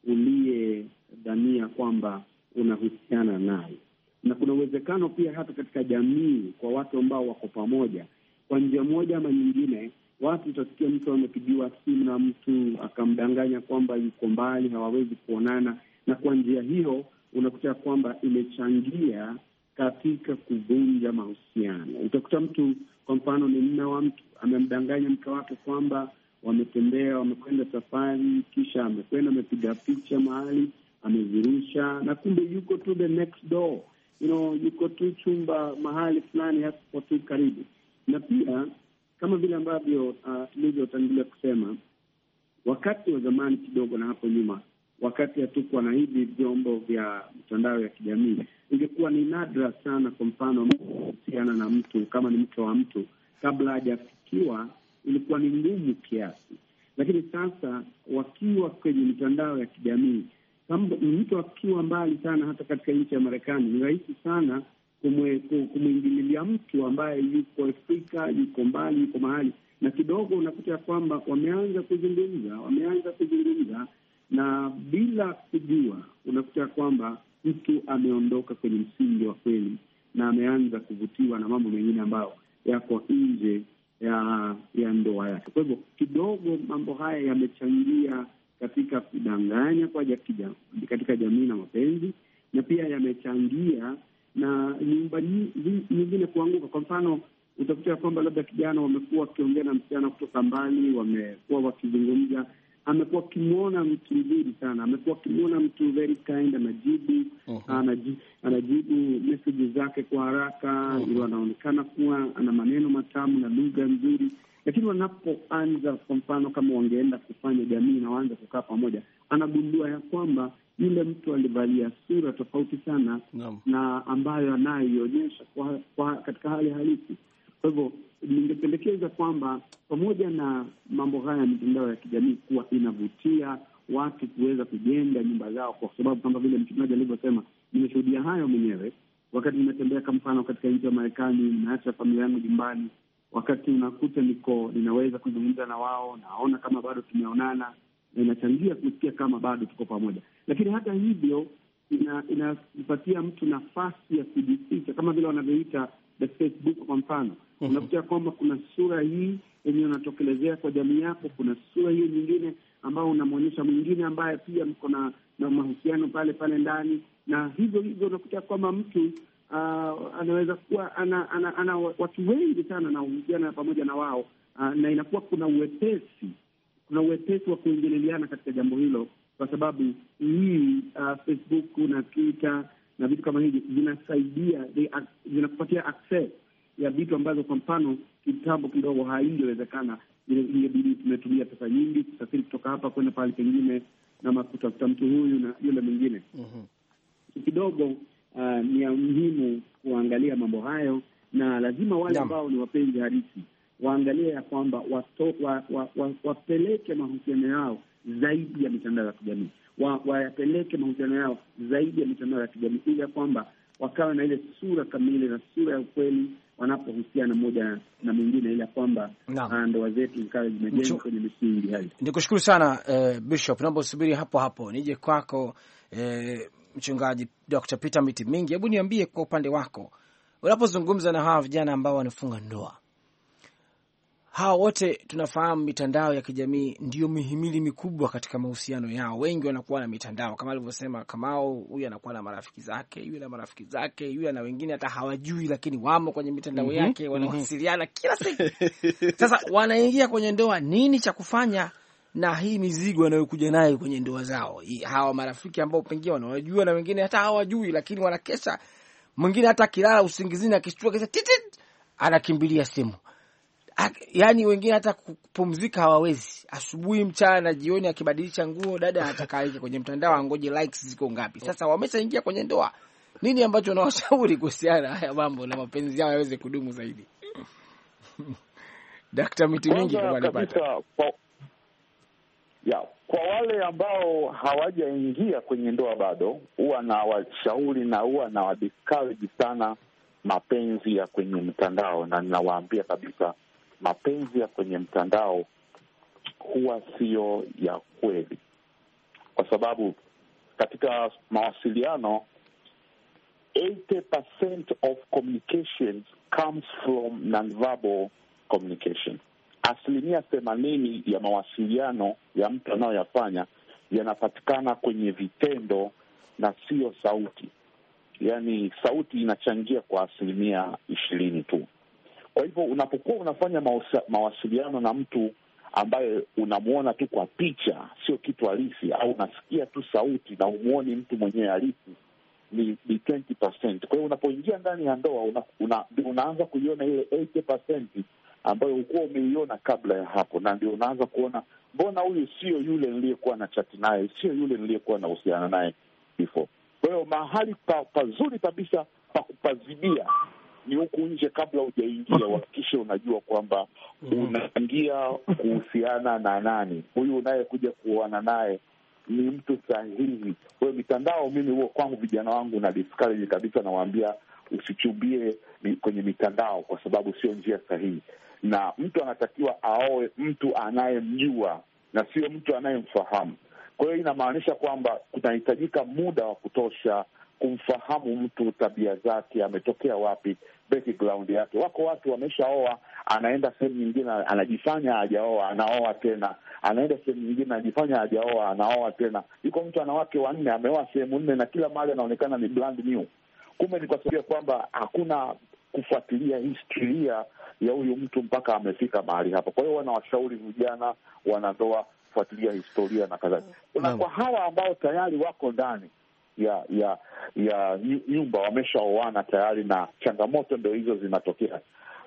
uliyedhania kwamba unahusiana naye. Na kuna uwezekano pia hata katika jamii, kwa watu ambao wako pamoja, kwa njia moja ama nyingine, watu utasikia mtu amepigiwa simu na mtu akamdanganya kwamba yuko mbali, hawawezi kuonana, na kwa njia hiyo unakuta kwamba imechangia katika kuvunja mahusiano. Utakuta mtu, kwa mfano, ni mume wa mtu amemdanganya mke wake kwamba wametembea, wamekwenda safari, kisha amekwenda amepiga picha mahali, amezirusha, na kumbe yuko tu the next door, you know, yuko tu chumba mahali fulani hapo tu karibu. Na pia kama vile ambavyo uh, tulivyotangulia kusema, wakati wa zamani kidogo na hapo nyuma, wakati hatukuwa na hivi vyombo vya mitandao ya kijamii, ingekuwa ni nadra sana, kwa mfano, kuhusiana na mtu kama ni mke wa mtu kabla hajafikiwa, ilikuwa ni ngumu kiasi. Lakini sasa wakiwa kwenye mitandao ya kijamii, mtu akiwa mbali sana, hata katika nchi ya Marekani, ni rahisi sana kumwingililia mtu ambaye yuko Afrika, yuko mbali, yuko mahali, na kidogo unakuta kwamba wameanza kuzungumza, wameanza kuzungumza na bila kujua unakuta kwamba mtu ameondoka kwenye msingi wa kweli na ameanza kuvutiwa na mambo mengine ambayo yako nje ya ya ndoa yake. Kwa hivyo kidogo mambo haya yamechangia katika kudanganya kwa jakija, katika jamii na mapenzi, na pia yamechangia na nyumba nyingine kuanguka. Kwa mfano, utakuta kwamba labda kijana wamekuwa wakiongea na msichana kutoka mbali, wamekuwa wakizungumza, amekuwa akimwona mtu mzuri sana, amekuwa akimwona mtu very kind, anajibu uh-huh. anajibu, anajibu message zake kwa haraka, uh-huh. anaonekana kuwa ana maneno matamu na lugha nzuri, Lakini wanapoanza, kwa mfano kama wangeenda kufanya jamii na waanze kukaa pamoja, anagundua ya kwamba yule mtu alivalia sura tofauti sana no. na ambayo anayoionyesha kwa, kwa katika hali halisi. Kwa hivyo ningependekeza kwamba pamoja na mambo haya ya mitandao ya kijamii kuwa inavutia watu kuweza kujenga nyumba zao, kwa sababu kama vile mchungaji alivyosema, nimeshuhudia hayo mwenyewe wakati nimetembea kwa mfano katika nchi ya Marekani, ninaacha familia yangu nyumbani, wakati unakuta niko ninaweza kuzungumza na wao, naona kama bado tumeonana, na inachangia kusikia kama bado tuko pamoja. Lakini hata hivyo inapatia mtu nafasi ya kujificha, kama vile wanavyoita the Facebook kwa mfano. Mm-hmm. Unakuta kwamba kuna sura hii yenye unatokelezea kwa jamii yako, kuna sura hiyo nyingine ambao unamwonyesha mwingine ambaye pia mko na na mahusiano pale pale ndani, na hivyo hivyo unakuta kwamba mtu uh, anaweza kuwa ana, ana, ana watu wengi sana na uhusiano pamoja na wao, uh, na inakuwa kuna uwepesi kuna uwepesi wa kuingililiana katika jambo hilo, kwa sababu hii uh, Facebook na Twitter na vitu kama hivi vinasaidia, vinakupatia access ya vitu ambazo kwa mfano kitambo kidogo haingewezekana. Ingebidi tumetumia pesa nyingi kusafiri kutoka hapa kwenda pale pengine na kutafuta mtu huyu na yule mwingine. Mm-hmm. Kidogo uh, ni muhimu kuangalia mambo hayo, na lazima wale ambao ni wapenzi halisi waangalie ya kwamba wato, wa, wa, wa, wapeleke mahusiano yao zaidi ya mitandao ya kijamii, wa, wayapeleke mahusiano yao zaidi ya mitandao ya kijamii, ili ya kwamba wakawa na ile sura kamili na sura ya ukweli wanapohusiana mmoja na mwingine, ili kwamba ndoa zetu zikawa zimejengwa kwenye misingi hayo. Nikushukuru sana uh, Bishop. Naomba usubiri hapo hapo nije kwako uh, mchungaji Doctor Peter Mitimingi. Hebu niambie kwa upande wako, unapozungumza na hawa vijana ambao wanafunga ndoa, hawa wote tunafahamu mitandao ya kijamii ndio mihimili mikubwa katika mahusiano yao. Wengi wanakuwa na mitandao kama alivyosema Kamau, huyu anakuwa na marafiki zake, yule na marafiki zake, yule na wengine hata hawajui, lakini wamo kwenye mitandao mm-hmm. yake, wanawasiliana mm-hmm. kila siku. Sasa wanaingia kwenye ndoa, nini cha kufanya na hii mizigo wanayokuja nayo kwenye ndoa zao? Hawa marafiki ambao pengine wanawajua na wengine hata hawajui, lakini wanakesha. Mwingine hata kilala usingizini akishtua kisa titit anakimbilia simu. Yaani wengine hata kupumzika hawawezi. Asubuhi, mchana, jioni akibadilisha nguo, dada anataka yake kwenye mtandao angoje likes ziko ngapi. Sasa wameshaingia kwenye ndoa. Nini ambacho unawashauri kuhusiana haya mambo na mapenzi yao yaweze kudumu zaidi? Daktari Mitimingi kwa wanapata. Kwa, ya, kwa wale ambao hawajaingia kwenye ndoa bado, huwa na washauri na huwa na wadiscourage sana mapenzi ya kwenye mtandao, na ninawaambia kabisa mapenzi ya kwenye mtandao huwa sio ya kweli, kwa sababu katika mawasiliano eighty percent of communications comes from nonverbal communication. Asilimia themanini ya mawasiliano ya mtu anayoyafanya yanapatikana kwenye vitendo na sio sauti. Yaani sauti inachangia kwa asilimia ishirini tu. Kwa hivyo unapokuwa unafanya mawasiliano na mtu ambaye unamuona tu kwa picha, sio kitu halisi, au unasikia tu sauti na umuoni mtu mwenyewe halisi, ni, ni twenty percent. Kwa hiyo unapoingia ndani ya ndoa una, una, unaanza kuiona ile eighty percent ambayo ulikuwa umeiona kabla ya hapo, na ndio unaanza kuona mbona huyu sio yule niliyekuwa na chat naye, sio yule niliyekuwa na uhusiano naye before. Kwa hiyo mahali pa, pazuri kabisa pa kupazibia ni huku nje kabla hujaingia. Uhakikishe unajua kwamba unaingia kuhusiana na nani, huyu unayekuja kuoana naye ni mtu sahihi. Kwa hiyo mitandao, mimi huo kwangu vijana wangu na discourage kabisa, nawaambia usichumbie kwenye mitandao kwa sababu sio njia sahihi, na mtu anatakiwa aoe mtu anayemjua na sio mtu anayemfahamu. Kwa hiyo inamaanisha kwamba kunahitajika muda wa kutosha kumfahamu mtu, tabia zake, ametokea wapi, background yake. Wako watu wameshaoa, anaenda sehemu nyingine anajifanya hajaoa, anaoa tena, anaenda sehemu nyingine anajifanya hajaoa, anaoa tena. Yuko mtu ana wake wanne, ameoa sehemu nne, na kila mahali anaonekana ni brand new. Kumbe ni kwa sababu kwamba hakuna kufuatilia historia ya huyu mtu mpaka amefika mahali hapo. Kwa hiyo wanawashauri vijana wanandoa kufuatilia historia na kadhalika. Na kwa hawa ambao tayari wako ndani ya ya ya nyumba, wameshaoana tayari na changamoto ndio hizo zinatokea,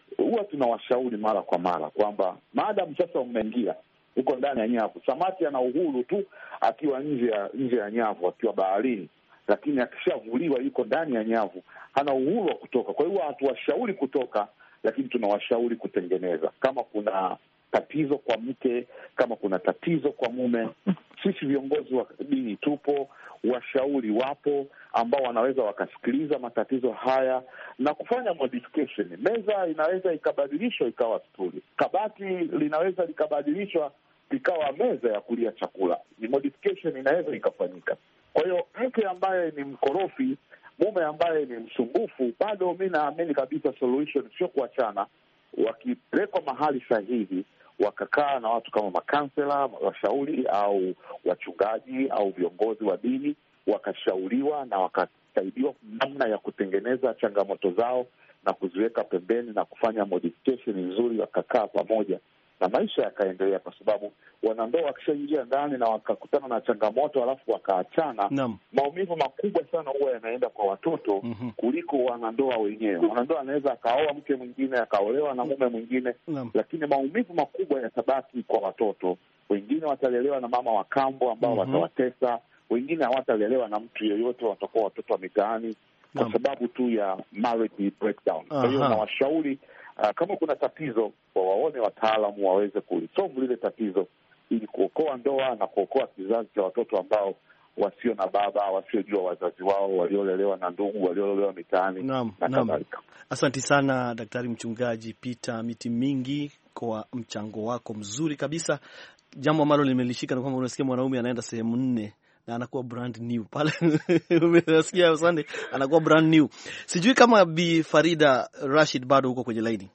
huwa tunawashauri mara kwa mara kwamba maadamu sasa umeingia huko ndani ya nyavu, samaki ana uhuru tu akiwa nje ya nje ya nyavu, akiwa baharini, lakini akishavuliwa yuko ndani ya nyavu, hana uhuru wa kutoka. Kwa hiyo hatuwashauri kutoka, lakini tunawashauri kutengeneza. Kama kuna tatizo kwa mke, kama kuna tatizo kwa mume, sisi viongozi wa dini tupo, washauri wapo ambao wanaweza wakasikiliza matatizo haya na kufanya modification. Meza inaweza ikabadilishwa ikawa stuli, kabati linaweza likabadilishwa ikawa meza ya kulia chakula. Ni modification inaweza ikafanyika. Kwa hiyo mke ambaye ni mkorofi, mume ambaye ni msumbufu, bado mimi naamini kabisa solution sio kuachana. Wakipelekwa mahali sahihi, wakakaa na watu kama makansela, washauri au wachungaji au viongozi wa dini, wakashauriwa na wakasaidiwa namna ya kutengeneza changamoto zao na kuziweka pembeni na kufanya modification nzuri, wakakaa pamoja na maisha yakaendelea, kwa sababu wanandoa wakishaingia ndani na wakakutana na changamoto alafu wakaachana, Nam. maumivu makubwa sana huwa yanaenda kwa watoto mm-hmm. kuliko wanandoa wenyewe. Wanandoa anaweza akaoa mke mwingine, akaolewa na mume mwingine, Nam. lakini maumivu makubwa yatabaki kwa watoto. Wengine watalelewa na mama wa kambo ambao mm-hmm. watawatesa, wengine hawatalelewa na mtu yeyote, watakuwa watoto wa mitaani kwa sababu tu ya marriage breakdown. Kwa hiyo na washauri Uh, kama kuna tatizo wawaone wataalamu waweze kulisolve lile tatizo ili kuokoa ndoa na kuokoa kizazi cha watoto ambao wasio na baba, wasiojua wazazi wao, waliolelewa na ndugu, waliolelewa mitaani na kadhalika. Asante sana Daktari Mchungaji Peter Miti Mingi kwa mchango wako mzuri kabisa. Jambo ambalo limelishika ni kwamba unasikia mwanaume anaenda sehemu nne na anakuwa brand new pale. Umesikia asante, anakuwa brand new. Sijui kama Bi Farida Rashid bado huko kwenye line.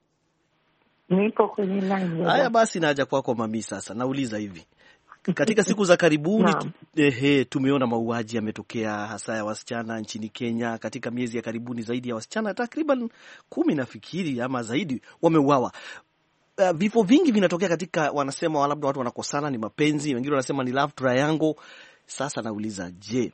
Nipo kwenye line. Haya basi, naja kwako mami sasa. Nauliza hivi. Katika siku za karibuni ehe, tumeona mauaji yametokea hasa ya wasichana nchini Kenya. Katika miezi ya karibuni zaidi ya wasichana takriban kumi nafikiri ama zaidi wameuawa. Uh, vifo vingi vinatokea katika, wanasema labda watu wanakosana, ni mapenzi, wengine wanasema ni love triangle. Sasa nauliza, je,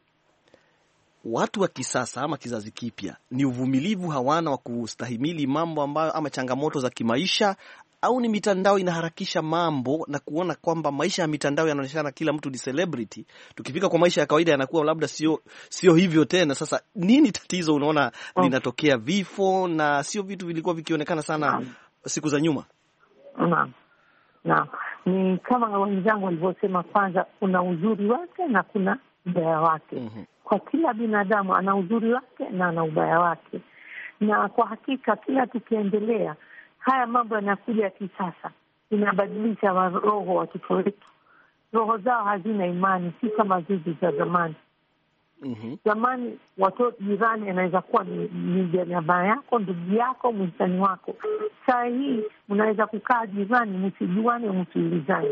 watu wa kisasa ama kizazi kipya ni uvumilivu hawana wa kustahimili mambo ambayo ama changamoto za kimaisha, au ni mitandao inaharakisha mambo na kuona kwamba maisha ya mitandao yanaonyeshana kila mtu ni celebrity, tukifika kwa maisha ya kawaida yanakuwa labda sio sio hivyo tena? Sasa nini tatizo unaona linatokea vifo na sio vitu vilikuwa vikionekana sana siku za nyuma? Naam. Naam. Ni kama wenzangu walivyosema, kwanza kuna uzuri wake na kuna ubaya wake. Mm-hmm. Kwa kila binadamu ana uzuri wake na ana ubaya wake. Na kwa hakika kila tukiendelea, haya mambo yanakuja kisasa, inabadilisha roho wa watoto wetu. Roho zao hazina imani, si kama zizi za zamani. Mm-hmm. Zamani watoto jirani anaweza kuwa ni, ni jamaa yako, ndugu yako, mwisani wako. Saa hii mnaweza kukaa jirani, msijuane, msiulizane.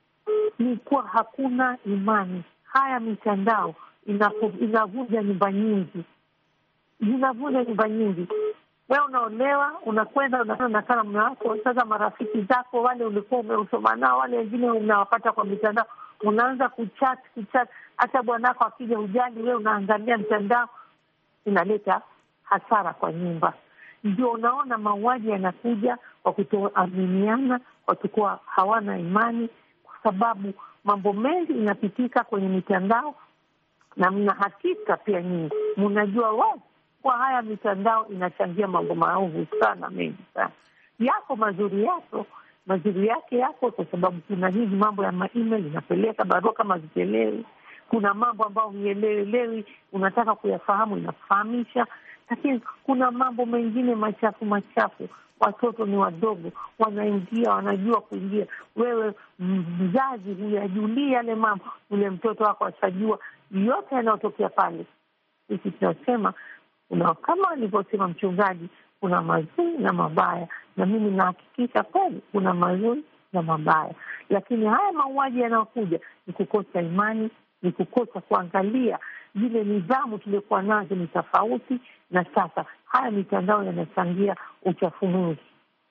Ni kuwa hakuna imani. Haya mitandao inavunja nyumba nyingi, inavunja nyumba nyingi. Wewe unaolewa, unakwenda unakaa na mume wako, sasa marafiki zako wale ulikuwa umeusoma nao, wale wengine unawapata kwa mitandao, unaanza kuchat kuchat. Hata bwanako akija ujali, wewe unaangalia mtandao, inaleta hasara kwa nyumba. Ndio unaona mauaji yanakuja kwa kutoaminiana, kwa kuwa hawana imani, kwa sababu mambo mengi inapitika kwenye mitandao. Na mna hakika pia nyinyi mnajua wazi kwa haya mitandao inachangia mambo maovu sana, mengi sana. Yako mazuri yako, mazuri yake yako, kwa sababu kuna hizi mambo ya ma-email, inapeleka barua kama zitelewi. Kuna mambo ambayo huelewi, unataka kuyafahamu, inafahamisha. Lakini kuna mambo mengine machafu machafu. Watoto ni wadogo, wanaingia, wanajua kuingia. Wewe mzazi huyajulia yale mambo, ule mtoto wako atajua yote yanayotokea pale. Sisi tunasema, kuna kama alivyosema mchungaji, kuna mazuri na mabaya, na mimi nahakikisha kweli kuna mazuri na mabaya. Lakini haya mauaji yanayokuja ni kukosa imani, ni kukosa kuangalia zile nidhamu tuliokuwa nazo ni tofauti, na sasa haya mitandao yanachangia uchafu mwingi.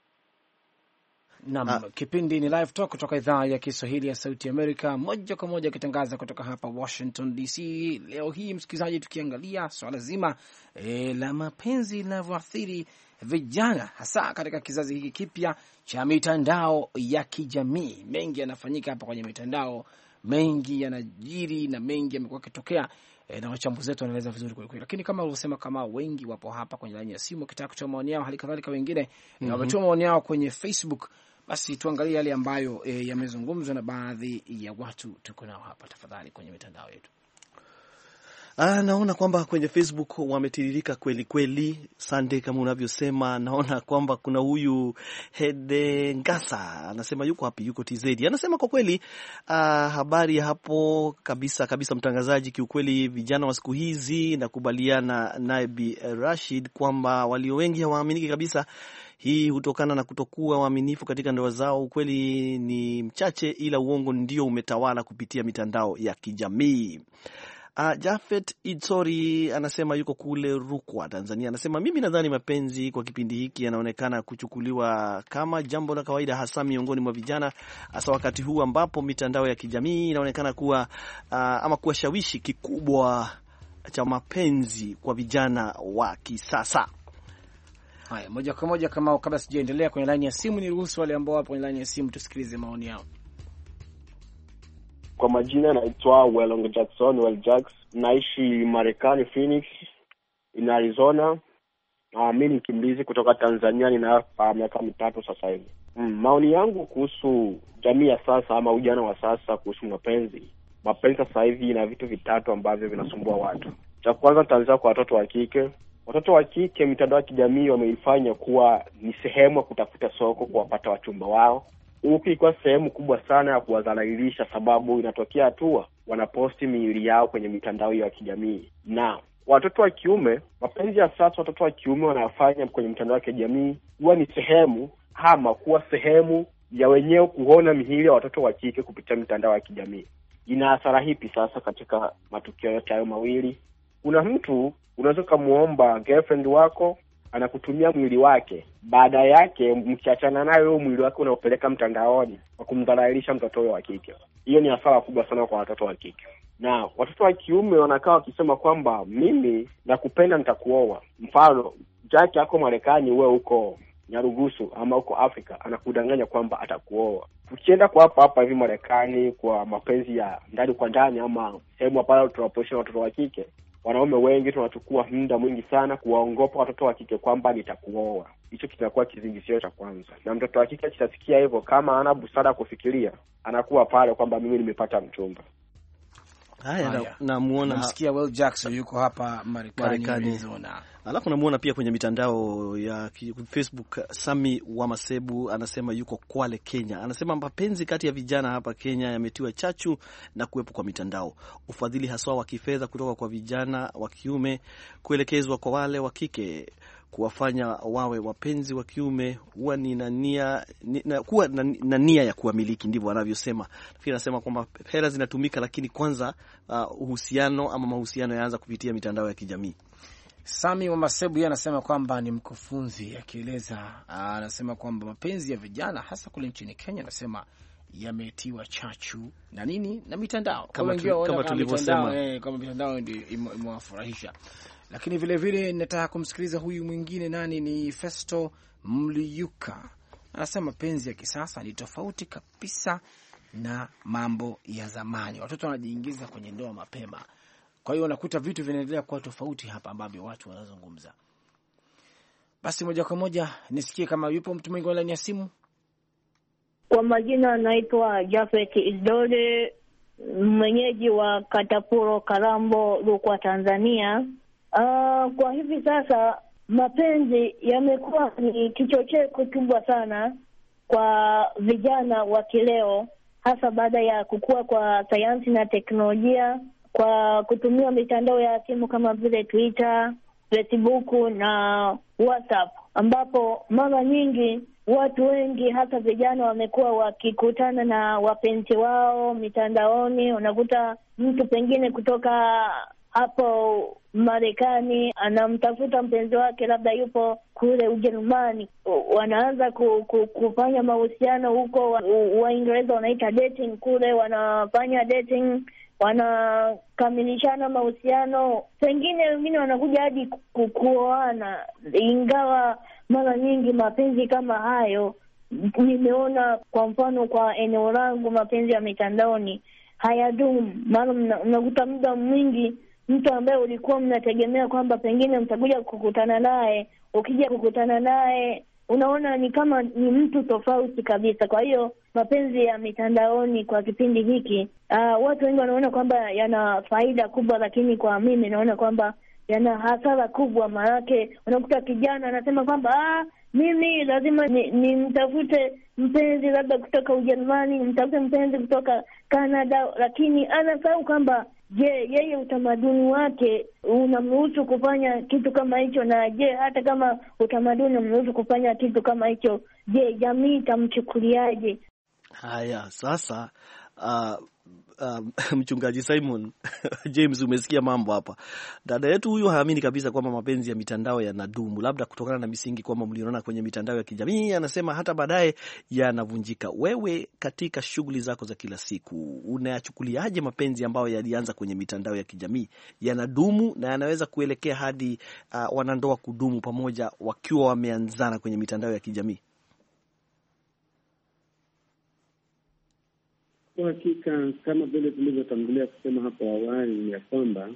Naam, ah. Kipindi ni Live Talk kutoka idhaa ya Kiswahili ya Sauti Amerika, moja kwa moja kitangaza kutoka hapa Washington D C. Leo hii msikilizaji, tukiangalia swala zima e, la mapenzi linavyoathiri vijana, hasa katika kizazi hiki kipya cha mitandao ya kijamii. Mengi yanafanyika hapa kwenye mitandao, mengi yanajiri na mengi yamekuwa kitokea, e, na wachambuzi wetu wanaeleza vizuri kweli kweli. Lakini kama ulivyosema, kama wengi wapo hapa kwenye laini ya simu kitaka kutoa maoni yao, hali kadhalika wengine mm -hmm. wametoa maoni yao kwenye Facebook. Basi tuangalie yale ambayo e, yamezungumzwa na baadhi ya watu tuko nao hapa tafadhali kwenye mitandao yetu. Ah, naona kwamba kwenye Facebook wametiririka kweli kweli. Sunday, kama unavyosema, naona kwamba kuna huyu Hede Ngasa anasema yuko hapi, yuko T Z. Anasema kwa kweli ah, habari hapo kabisa kabisa mtangazaji, kiukweli vijana wa siku hizi, nakubaliana naye Bi Rashid kwamba walio wengi hawaaminiki kabisa. Hii hutokana na kutokuwa waaminifu katika ndoa zao. Ukweli ni mchache, ila uongo ndio umetawala kupitia mitandao ya kijamii. Uh, Jafet Idsori anasema yuko kule Rukwa, Tanzania. Anasema mimi nadhani mapenzi kwa kipindi hiki yanaonekana kuchukuliwa kama jambo la kawaida, hasa miongoni mwa vijana, hasa wakati huu ambapo mitandao ya kijamii inaonekana kuwa uh, ama kuwa shawishi kikubwa cha mapenzi kwa vijana wa kisasa. Haya, moja kwa moja, kama kabla sijaendelea kwenye line ya simu, ni ruhusu wale ambao wapo kwenye line ya simu tusikilize maoni yao. Kwa majina naitwa Welong Jackson, Well Jacks. Naishi Marekani, Phoenix, in Arizona. Uh, mimi ni mkimbizi kutoka Tanzania, nina uh, miaka mitatu sasa hivi. Mm, maoni yangu kuhusu jamii ya sasa ama ujana wa sasa kuhusu mapenzi. Mapenzi sasa hivi ina vitu vitatu ambavyo vinasumbua watu. Cha kwanza nitaanza kwa watoto wa kike. Watoto wa kike, mitandao ya kijamii wameifanya kuwa ni sehemu ya kutafuta soko kuwapata wachumba wao. Huku ilikuwa sehemu kubwa sana ya kuwadhalilisha, sababu inatokea hatua wanaposti miili yao kwenye mitandao ya kijamii. Na watoto wa kiume, mapenzi ya sasa watoto wa kiume wanafanya kwenye mitandao ya kijamii huwa ni sehemu ama kuwa sehemu ya wenyewe kuona miili ya watoto wa kike kupitia mitandao ya kijamii. Ina hasara hipi sasa katika matukio yote hayo mawili? Kuna mtu unaweza kumuomba girlfriend wako anakutumia mwili wake, baada yake mkiachana naye wewe mwili wake unaopeleka mtandaoni kwa kumdhalilisha mtoto wa kike. Hiyo ni hasara kubwa sana kwa watoto wa kike. Na watoto wa kiume wanakaa wakisema kwamba mimi nakupenda, nitakuoa. Mfano, Jack yako Marekani, wewe uko Nyarugusu ama uko Afrika, anakudanganya kwamba atakuoa. Ukienda kwa hapa hapa hivi Marekani kwa mapenzi ya ndani kwa ndani ama sehemu ambayo tunaposha watoto wa kike, wanaume wengi tunachukua muda mwingi sana kuwaongopa watoto wa kike kwamba nitakuoa. Hicho kinakuwa kizingizio cha kwanza. Na mtoto wa kike akisikia hivyo, kama ana busara kufikiria, anakuwa pale kwamba mimi nimepata mchumba. Haya, na namuona namsikia Will Jackson yuko hapa Marekani, Arizona. Alafu namuona pia kwenye mitandao ya Facebook Sami wa Masebu anasema yuko Kwale, Kenya. Anasema mapenzi kati ya vijana hapa Kenya yametiwa chachu na kuwepo kwa mitandao. Ufadhili haswa wa kifedha kutoka kwa vijana wa kiume kuelekezwa kwa wale wa kike kuwafanya wawe wapenzi wa kiume huwa ni na nia ni, na, kuwa na, na nia ya kuamiliki, ndivyo wanavyosema. Nafikiri anasema kwamba hela zinatumika, lakini kwanza uh, uhusiano ama mahusiano yaanza kupitia mitandao ya kijamii. Sami wa Masebu yeye anasema kwamba ni mkufunzi, akieleza anasema kwamba mapenzi ya vijana hasa kule nchini Kenya, anasema yametiwa chachu na nini, na mitandao. Kama, tu, kama tulivyosema eh, kama mitandao ndio imewafurahisha. Lakini vile vile nataka kumsikiliza huyu mwingine, nani ni Festo Mliyuka. Anasema mapenzi ya kisasa ni tofauti kabisa na mambo ya zamani. Watoto wanajiingiza kwenye ndoa mapema. Kwa hiyo unakuta vitu vinaendelea kuwa tofauti hapa ambavyo watu wanazungumza. Basi moja kwa moja nisikie kama yupo mtu mwingine ndani ya simu. Kwa majina anaitwa Jafet Izdole, mwenyeji wa Katapuro, Karambo, Rukwa, Tanzania. Uh, kwa hivi sasa mapenzi yamekuwa ni kichocheo kikubwa sana kwa vijana wa kileo, hasa baada ya kukua kwa sayansi na teknolojia, kwa kutumia mitandao ya simu kama vile Twitter, Facebook na WhatsApp, ambapo mara nyingi watu wengi hasa vijana wamekuwa wakikutana na wapenzi wao mitandaoni. Unakuta mtu pengine kutoka hapo Marekani anamtafuta mpenzi wake, labda yupo kule Ujerumani, wanaanza ku, ku, kufanya mahusiano huko. Waingereza wanaita dating, kule wanafanya dating, wanakamilishana mahusiano, pengine wengine wanakuja hadi kuoana, ingawa mara nyingi mapenzi kama hayo nimeona, kwa mfano kwa eneo langu, mapenzi ya mitandaoni hayadumu. Maana unakuta muda mwingi mtu ambaye ulikuwa mnategemea kwamba pengine mtakuja kukutana naye, ukija kukutana naye unaona ni kama ni mtu tofauti kabisa. Kwa hiyo mapenzi ya mitandaoni kwa kipindi hiki, uh, watu wengi wanaona kwamba yana faida kubwa, lakini kwa mimi naona kwamba yana hasara kubwa. Maanake unakuta kijana anasema kwamba ah, mimi lazima nimtafute ni mpenzi labda kutoka Ujerumani, nimtafute mpenzi kutoka Canada, lakini anasahau kwamba je, yeye utamaduni wake unamruhusu kufanya kitu kama hicho? Na je, hata kama utamaduni unamruhusu kufanya kitu kama hicho, je, jamii itamchukuliaje? Haya, sasa uh, uh, Mchungaji Simon James, umesikia mambo hapa. Dada yetu huyu haamini kabisa kwamba mapenzi ya mitandao yanadumu, labda kutokana na misingi kwamba mliona kwenye mitandao ya kijamii. Anasema hata baadaye yanavunjika. Wewe katika shughuli zako za kila siku unayachukuliaje mapenzi ambayo yalianza kwenye mitandao ya kijamii? Yanadumu na yanaweza kuelekea hadi uh, wanandoa kudumu pamoja wakiwa wameanzana kwenye mitandao ya kijamii? Kwa hakika kama vile tulivyotangulia kusema hapo awali ya kwamba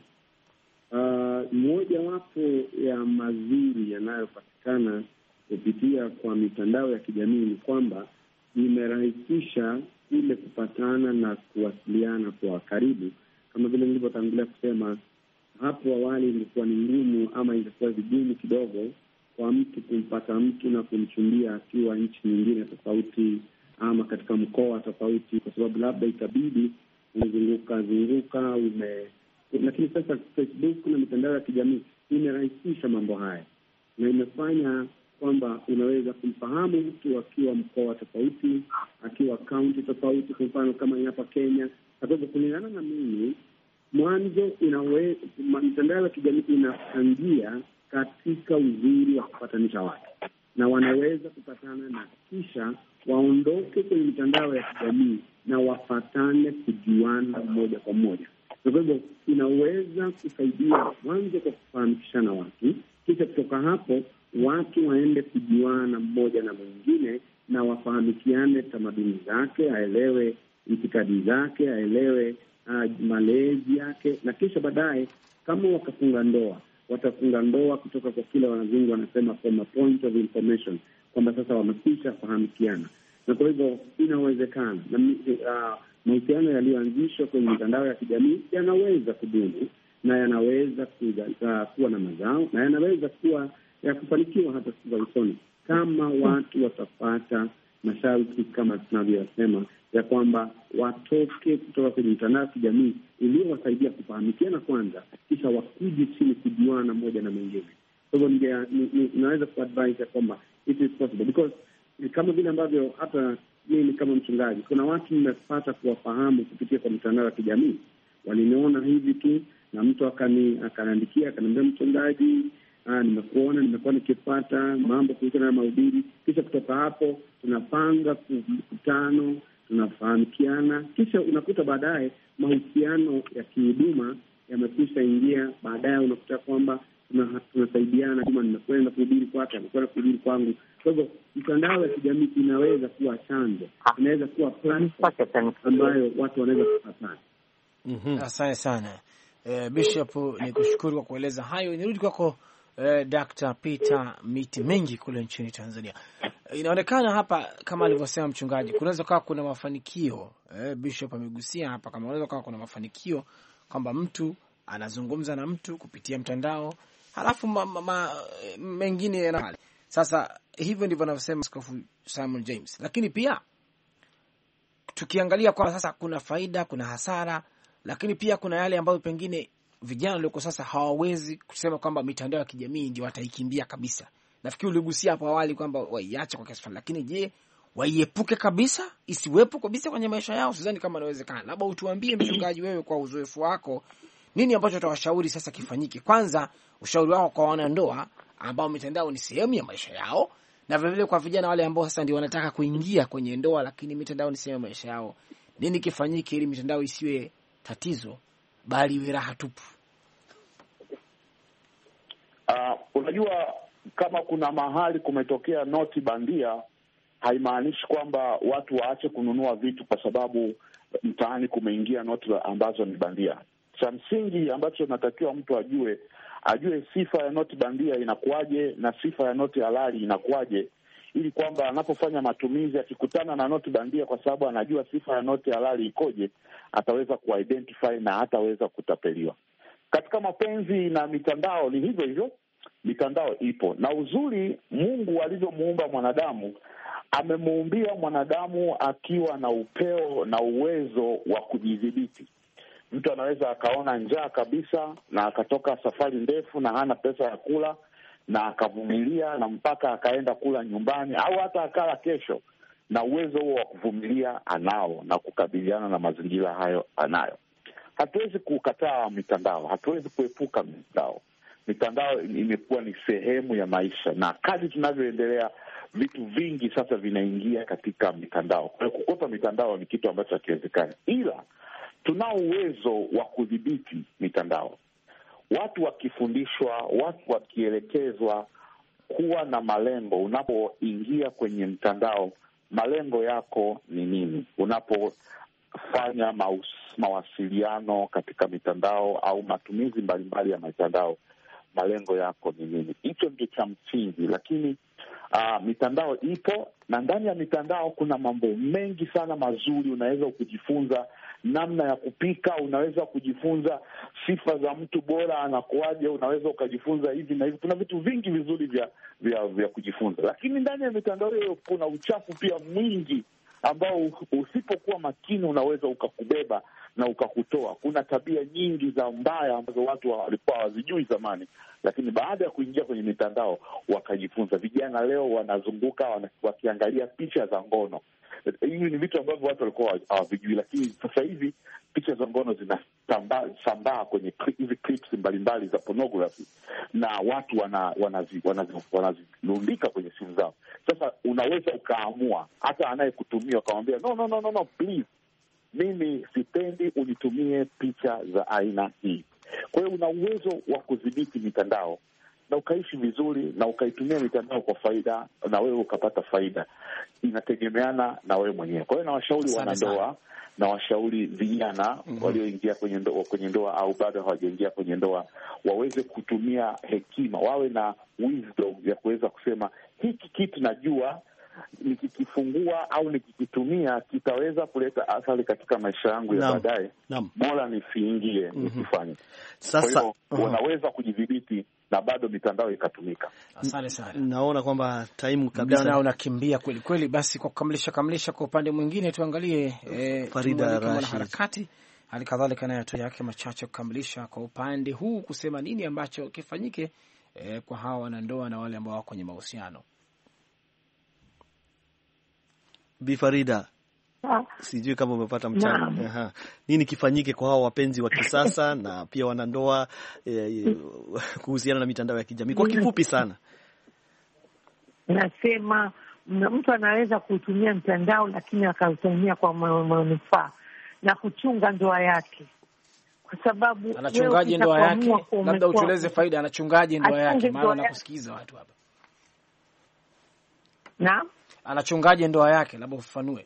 uh, moja wapo ya mazuri yanayopatikana kupitia kwa mitandao ya kijamii ni kwamba imerahisisha ile kupatana na kuwasiliana kwa karibu. Kama vile nilivyotangulia kusema hapo awali, ilikuwa ni ngumu ama ilikuwa vigumu kidogo kwa mtu kumpata mtu na kumchumbia akiwa nchi nyingine tofauti ama katika mkoa tofauti, kwa sababu labda itabidi umezunguka zunguka ume. Lakini sasa Facebook na mitandao ya kijamii imerahisisha mambo haya na imefanya kwamba unaweza kumfahamu mtu akiwa mkoa tofauti, akiwa kaunti tofauti. Kwa mfano kama hapa Kenya, kwa kulingana na mimi, mwanzo inawe mitandao ya kijamii inachangia katika uzuri wa kupatanisha watu, na wanaweza kupatana na kisha waondoke kwenye mitandao ya kijamii na wafatane kujuana moja kwa moja. Kwa hivyo inaweza kusaidia mwanzo kwa kufahamishana watu, kisha kutoka hapo watu waende kujuana mmoja na mwingine na wafahamikiane tamaduni zake, aelewe itikadi zake, aelewe uh, malezi yake, na kisha baadaye kama wakafunga ndoa, watafunga ndoa kutoka kwa kile wazungu wanasema from a point of information, kwamba sasa wamekwisha fahamikiana. Na kwa hivyo inawezekana na uh, mahusiano yaliyoanzishwa kwenye mitandao ya kijamii yanaweza kudumu na yanaweza kuja, uh, kuwa na mazao na yanaweza kuwa ya kufanikiwa hata siku za usoni, kama watu watapata masharti kama tunavyosema ya kwamba watoke kutoka kwenye mitandao ya kijamii iliyowasaidia kufahamikiana kwanza, kisha wakuje chini kujuana moja na mwingine. Kwa hivyo ninaweza kuadvise kwamba it is possible, because kama vile ambavyo hata mimi kama mchungaji, kuna watu nimepata kuwafahamu kupitia kwa mitandao ya kijamii. Waliniona hivi tu na mtu akani akaniandikia akaniambia, mchungaji, ah, nimekuona, nimekuwa nikipata mambo kuhusiana na mahubiri. Kisha kutoka hapo tunapanga mkutano, tunafahamikiana, kisha unakuta baadaye mahusiano ya kihuduma yamekwisha ingia. Baadaye unakuta kwamba tunasaidiana, kama nimekwenda kuhubiri kwake, amekwenda kuhubiri kwangu. Kwa hivyo mitandao ya kijamii inaweza kuwa chanzo, inaweza kuwa platform ambayo watu wanaweza kupatana. Mhm. Asante sana. Eh, Bishop, ni kushukuru kwa kueleza hayo. Nirudi kwako eh, Doctor Peter Miti Mengi kule nchini Tanzania. Inaonekana hapa kama alivyosema mchungaji, kunaweza kuwa kuna mafanikio. Eh, Bishop amegusia hapa kama unaweza kuwa kuna mafanikio kwamba mtu anazungumza na mtu kupitia mtandao, halafu ma, ma, ma, mengine yana. Sasa hivyo ndivyo anavyosema Askofu Simon James. Lakini pia tukiangalia kwa sasa kuna faida, kuna hasara, lakini pia kuna yale ambayo pengine vijana walioko sasa hawawezi kusema kwamba mitandao ya kijamii ndio wataikimbia kabisa. Nafikiri uligusia hapo awali kwamba waiache kwa kiasi fulani, lakini je, waiepuke kabisa, isiwepo kabisa kwenye maisha yao? Sidhani kama inawezekana. Labda utuambie mchungaji, wewe kwa uzoefu wako, nini ambacho utawashauri sasa kifanyike? Kwanza ushauri wako kwa wanandoa ambao mitandao ni sehemu ya maisha yao, na vile vile kwa vijana wale ambao sasa ndio wanataka kuingia kwenye ndoa lakini mitandao ni sehemu ya maisha yao. Nini kifanyike ili mitandao isiwe tatizo bali iwe raha tupu? Uh, unajua kama kuna mahali kumetokea noti bandia, haimaanishi kwamba watu waache kununua vitu kwa sababu mtaani kumeingia noti ambazo ni bandia. Cha msingi ambacho natakiwa mtu ajue, ajue sifa ya noti bandia inakuwaje na sifa ya noti halali inakuwaje, ili kwamba anapofanya matumizi, akikutana na noti bandia, kwa sababu anajua sifa ya noti halali ikoje, ataweza kuidentify na hataweza kutapeliwa. Katika mapenzi na mitandao ni hivyo hivyo. Mitandao ipo, na uzuri Mungu alivyomuumba mwanadamu, amemuumbia mwanadamu akiwa na upeo na uwezo wa kujidhibiti. Mtu anaweza akaona njaa kabisa na akatoka safari ndefu na hana pesa ya kula, na akavumilia na mpaka akaenda kula nyumbani, au hata akala kesho, na uwezo huo wa kuvumilia anao na kukabiliana na mazingira hayo anayo. Hatuwezi kukataa mitandao, hatuwezi kuepuka mitandao. Mitandao imekuwa ni sehemu ya maisha, na kadri tunavyoendelea vitu vingi sasa vinaingia katika mitandao. Kwa hiyo kukwepa mitandao ni kitu ambacho hakiwezekani, ila tunao uwezo wa kudhibiti mitandao. Watu wakifundishwa, watu wakielekezwa kuwa na malengo. Unapoingia kwenye mtandao, malengo yako ni nini? Unapofanya maus, mawasiliano katika mitandao au matumizi mbalimbali ya mitandao, malengo yako ni nini? Hicho ndio cha msingi. Lakini uh, mitandao ipo, na ndani ya mitandao kuna mambo mengi sana mazuri. Unaweza kujifunza namna ya kupika, unaweza kujifunza sifa za mtu bora anakuaje, unaweza ukajifunza hivi na hivi. Kuna vitu vingi vizuri vya vya, vya kujifunza. Lakini ndani ya mitandao hiyo kuna uchafu pia mwingi ambao usipokuwa makini unaweza ukakubeba na ukakutoa. Kuna tabia nyingi za mbaya ambazo watu walikuwa hawazijui zamani, lakini baada ya kuingia kwenye mitandao wakajifunza. Vijana leo wanazunguka wakiangalia picha za ngono. Hivi ni vitu ambavyo watu walikuwa hawavijui, lakini sasa hivi picha za ngono zinasambaa kwenye hizi clips mbalimbali za pornography, na watu wanazirundika wanazi, wanazi kwenye simu zao. Sasa unaweza ukaamua, hata anayekutumia ukamwambia no, no, no, no, no, please, mimi sipendi unitumie picha za aina hii. Kwa hiyo una uwezo wa kudhibiti mitandao na ukaishi vizuri na ukaitumia mitandao kwa faida, na wewe ukapata faida. Inategemeana na wewe mwenyewe. Kwa hiyo na washauri wanandoa na washauri vijana mm-hmm. walioingia kwenye ndoa, kwenye ndoa au bado hawajaingia kwenye ndoa, waweze kutumia hekima, wawe na wisdom ya kuweza kusema hiki kitu najua nikikifungua au nikikitumia kitaweza kuleta athari katika maisha yangu ya baadaye, bora nisiingie mm-hmm. nisifanye. Sasa kwa hiyo uh-huh. wanaweza kujidhibiti na bado mitandao ikatumika. Asante sana. Naona kwamba time kabisa na unakimbia kweli kweli. Basi kwa kukamilisha kamilisha kwa upande mwingine tuangalie eh, Farida Rashid harakati hali kadhalika nayo tu yake machache kukamilisha kwa upande huu, kusema nini ambacho kifanyike eh, kwa hawa wanandoa na wale ambao wako kwenye mahusiano. Bi Farida, sijui kama umepata mchango. Aha. Nini kifanyike kwa hao wapenzi wa kisasa na pia wanandoa eh, kuhusiana na mitandao ya kijamii kwa kifupi sana? Nasema mtu anaweza kutumia mtandao lakini akautumia kwa manufaa na kuchunga ndoa yake. Kwa sababu anachungaje ndoa yake? Labda utueleze Faida, anachungaje ndoa yake? Maana nakusikiza watu hapa. Na anachungaje ndoa yake? Labda ufafanue.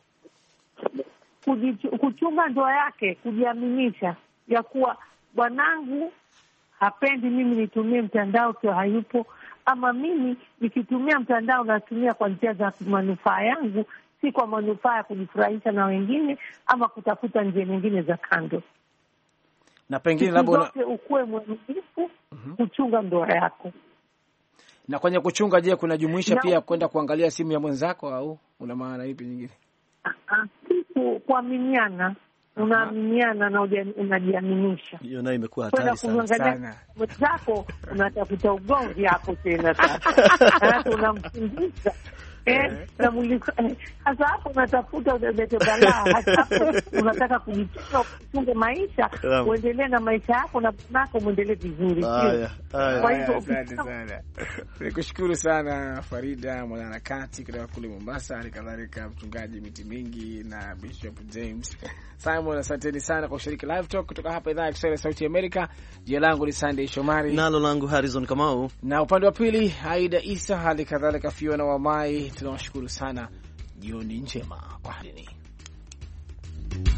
Kuchunga ndoa yake, kujiaminisha ya kuwa bwanangu hapendi mimi nitumie mtandao kwa hayupo, ama mimi nikitumia mtandao natumia kwa njia za manufaa yangu, si kwa manufaa ya kujifurahisha na wengine ama kutafuta njia nyingine za kando. Na pengine labda una... ukuwe mwaminifu uh-huh. kuchunga ndoa yako. Na kwenye kuchunga, je, kuna jumuisha na... pia kwenda kuangalia simu ya mwenzako au una maana ipi nyingine? Kuaminiana, unaaminiana na unajiaminisha. Hiyo nayo imekuwa hatari sana sana. Mwenzako unatafuta ugomvi hapo tena sasa. Unamfundisha Eh, na mwili hasa hapo unatafuta udebete balaa, hasa hapo unataka kujitunga, kutunge maisha, uendelee na maisha yako na nako muendelee vizuri. Haya, haya. Kwa hivyo asante sana. Nikushukuru sana Farida, mwanaharakati kutoka kule Mombasa, halikadhalika mchungaji miti mingi na Bishop James Simon. Asanteni sana kwa ushiriki live talk kutoka hapa idhaa ya Kiswahili Sauti ya Amerika. Jina langu ni Sunday Shomari. Nalo langu Harrison Kamau. Na upande wa pili Aida Isa, halikadhalika Fiona Wamai. Tunawashukuru sana. Jioni njema. Kwaherini.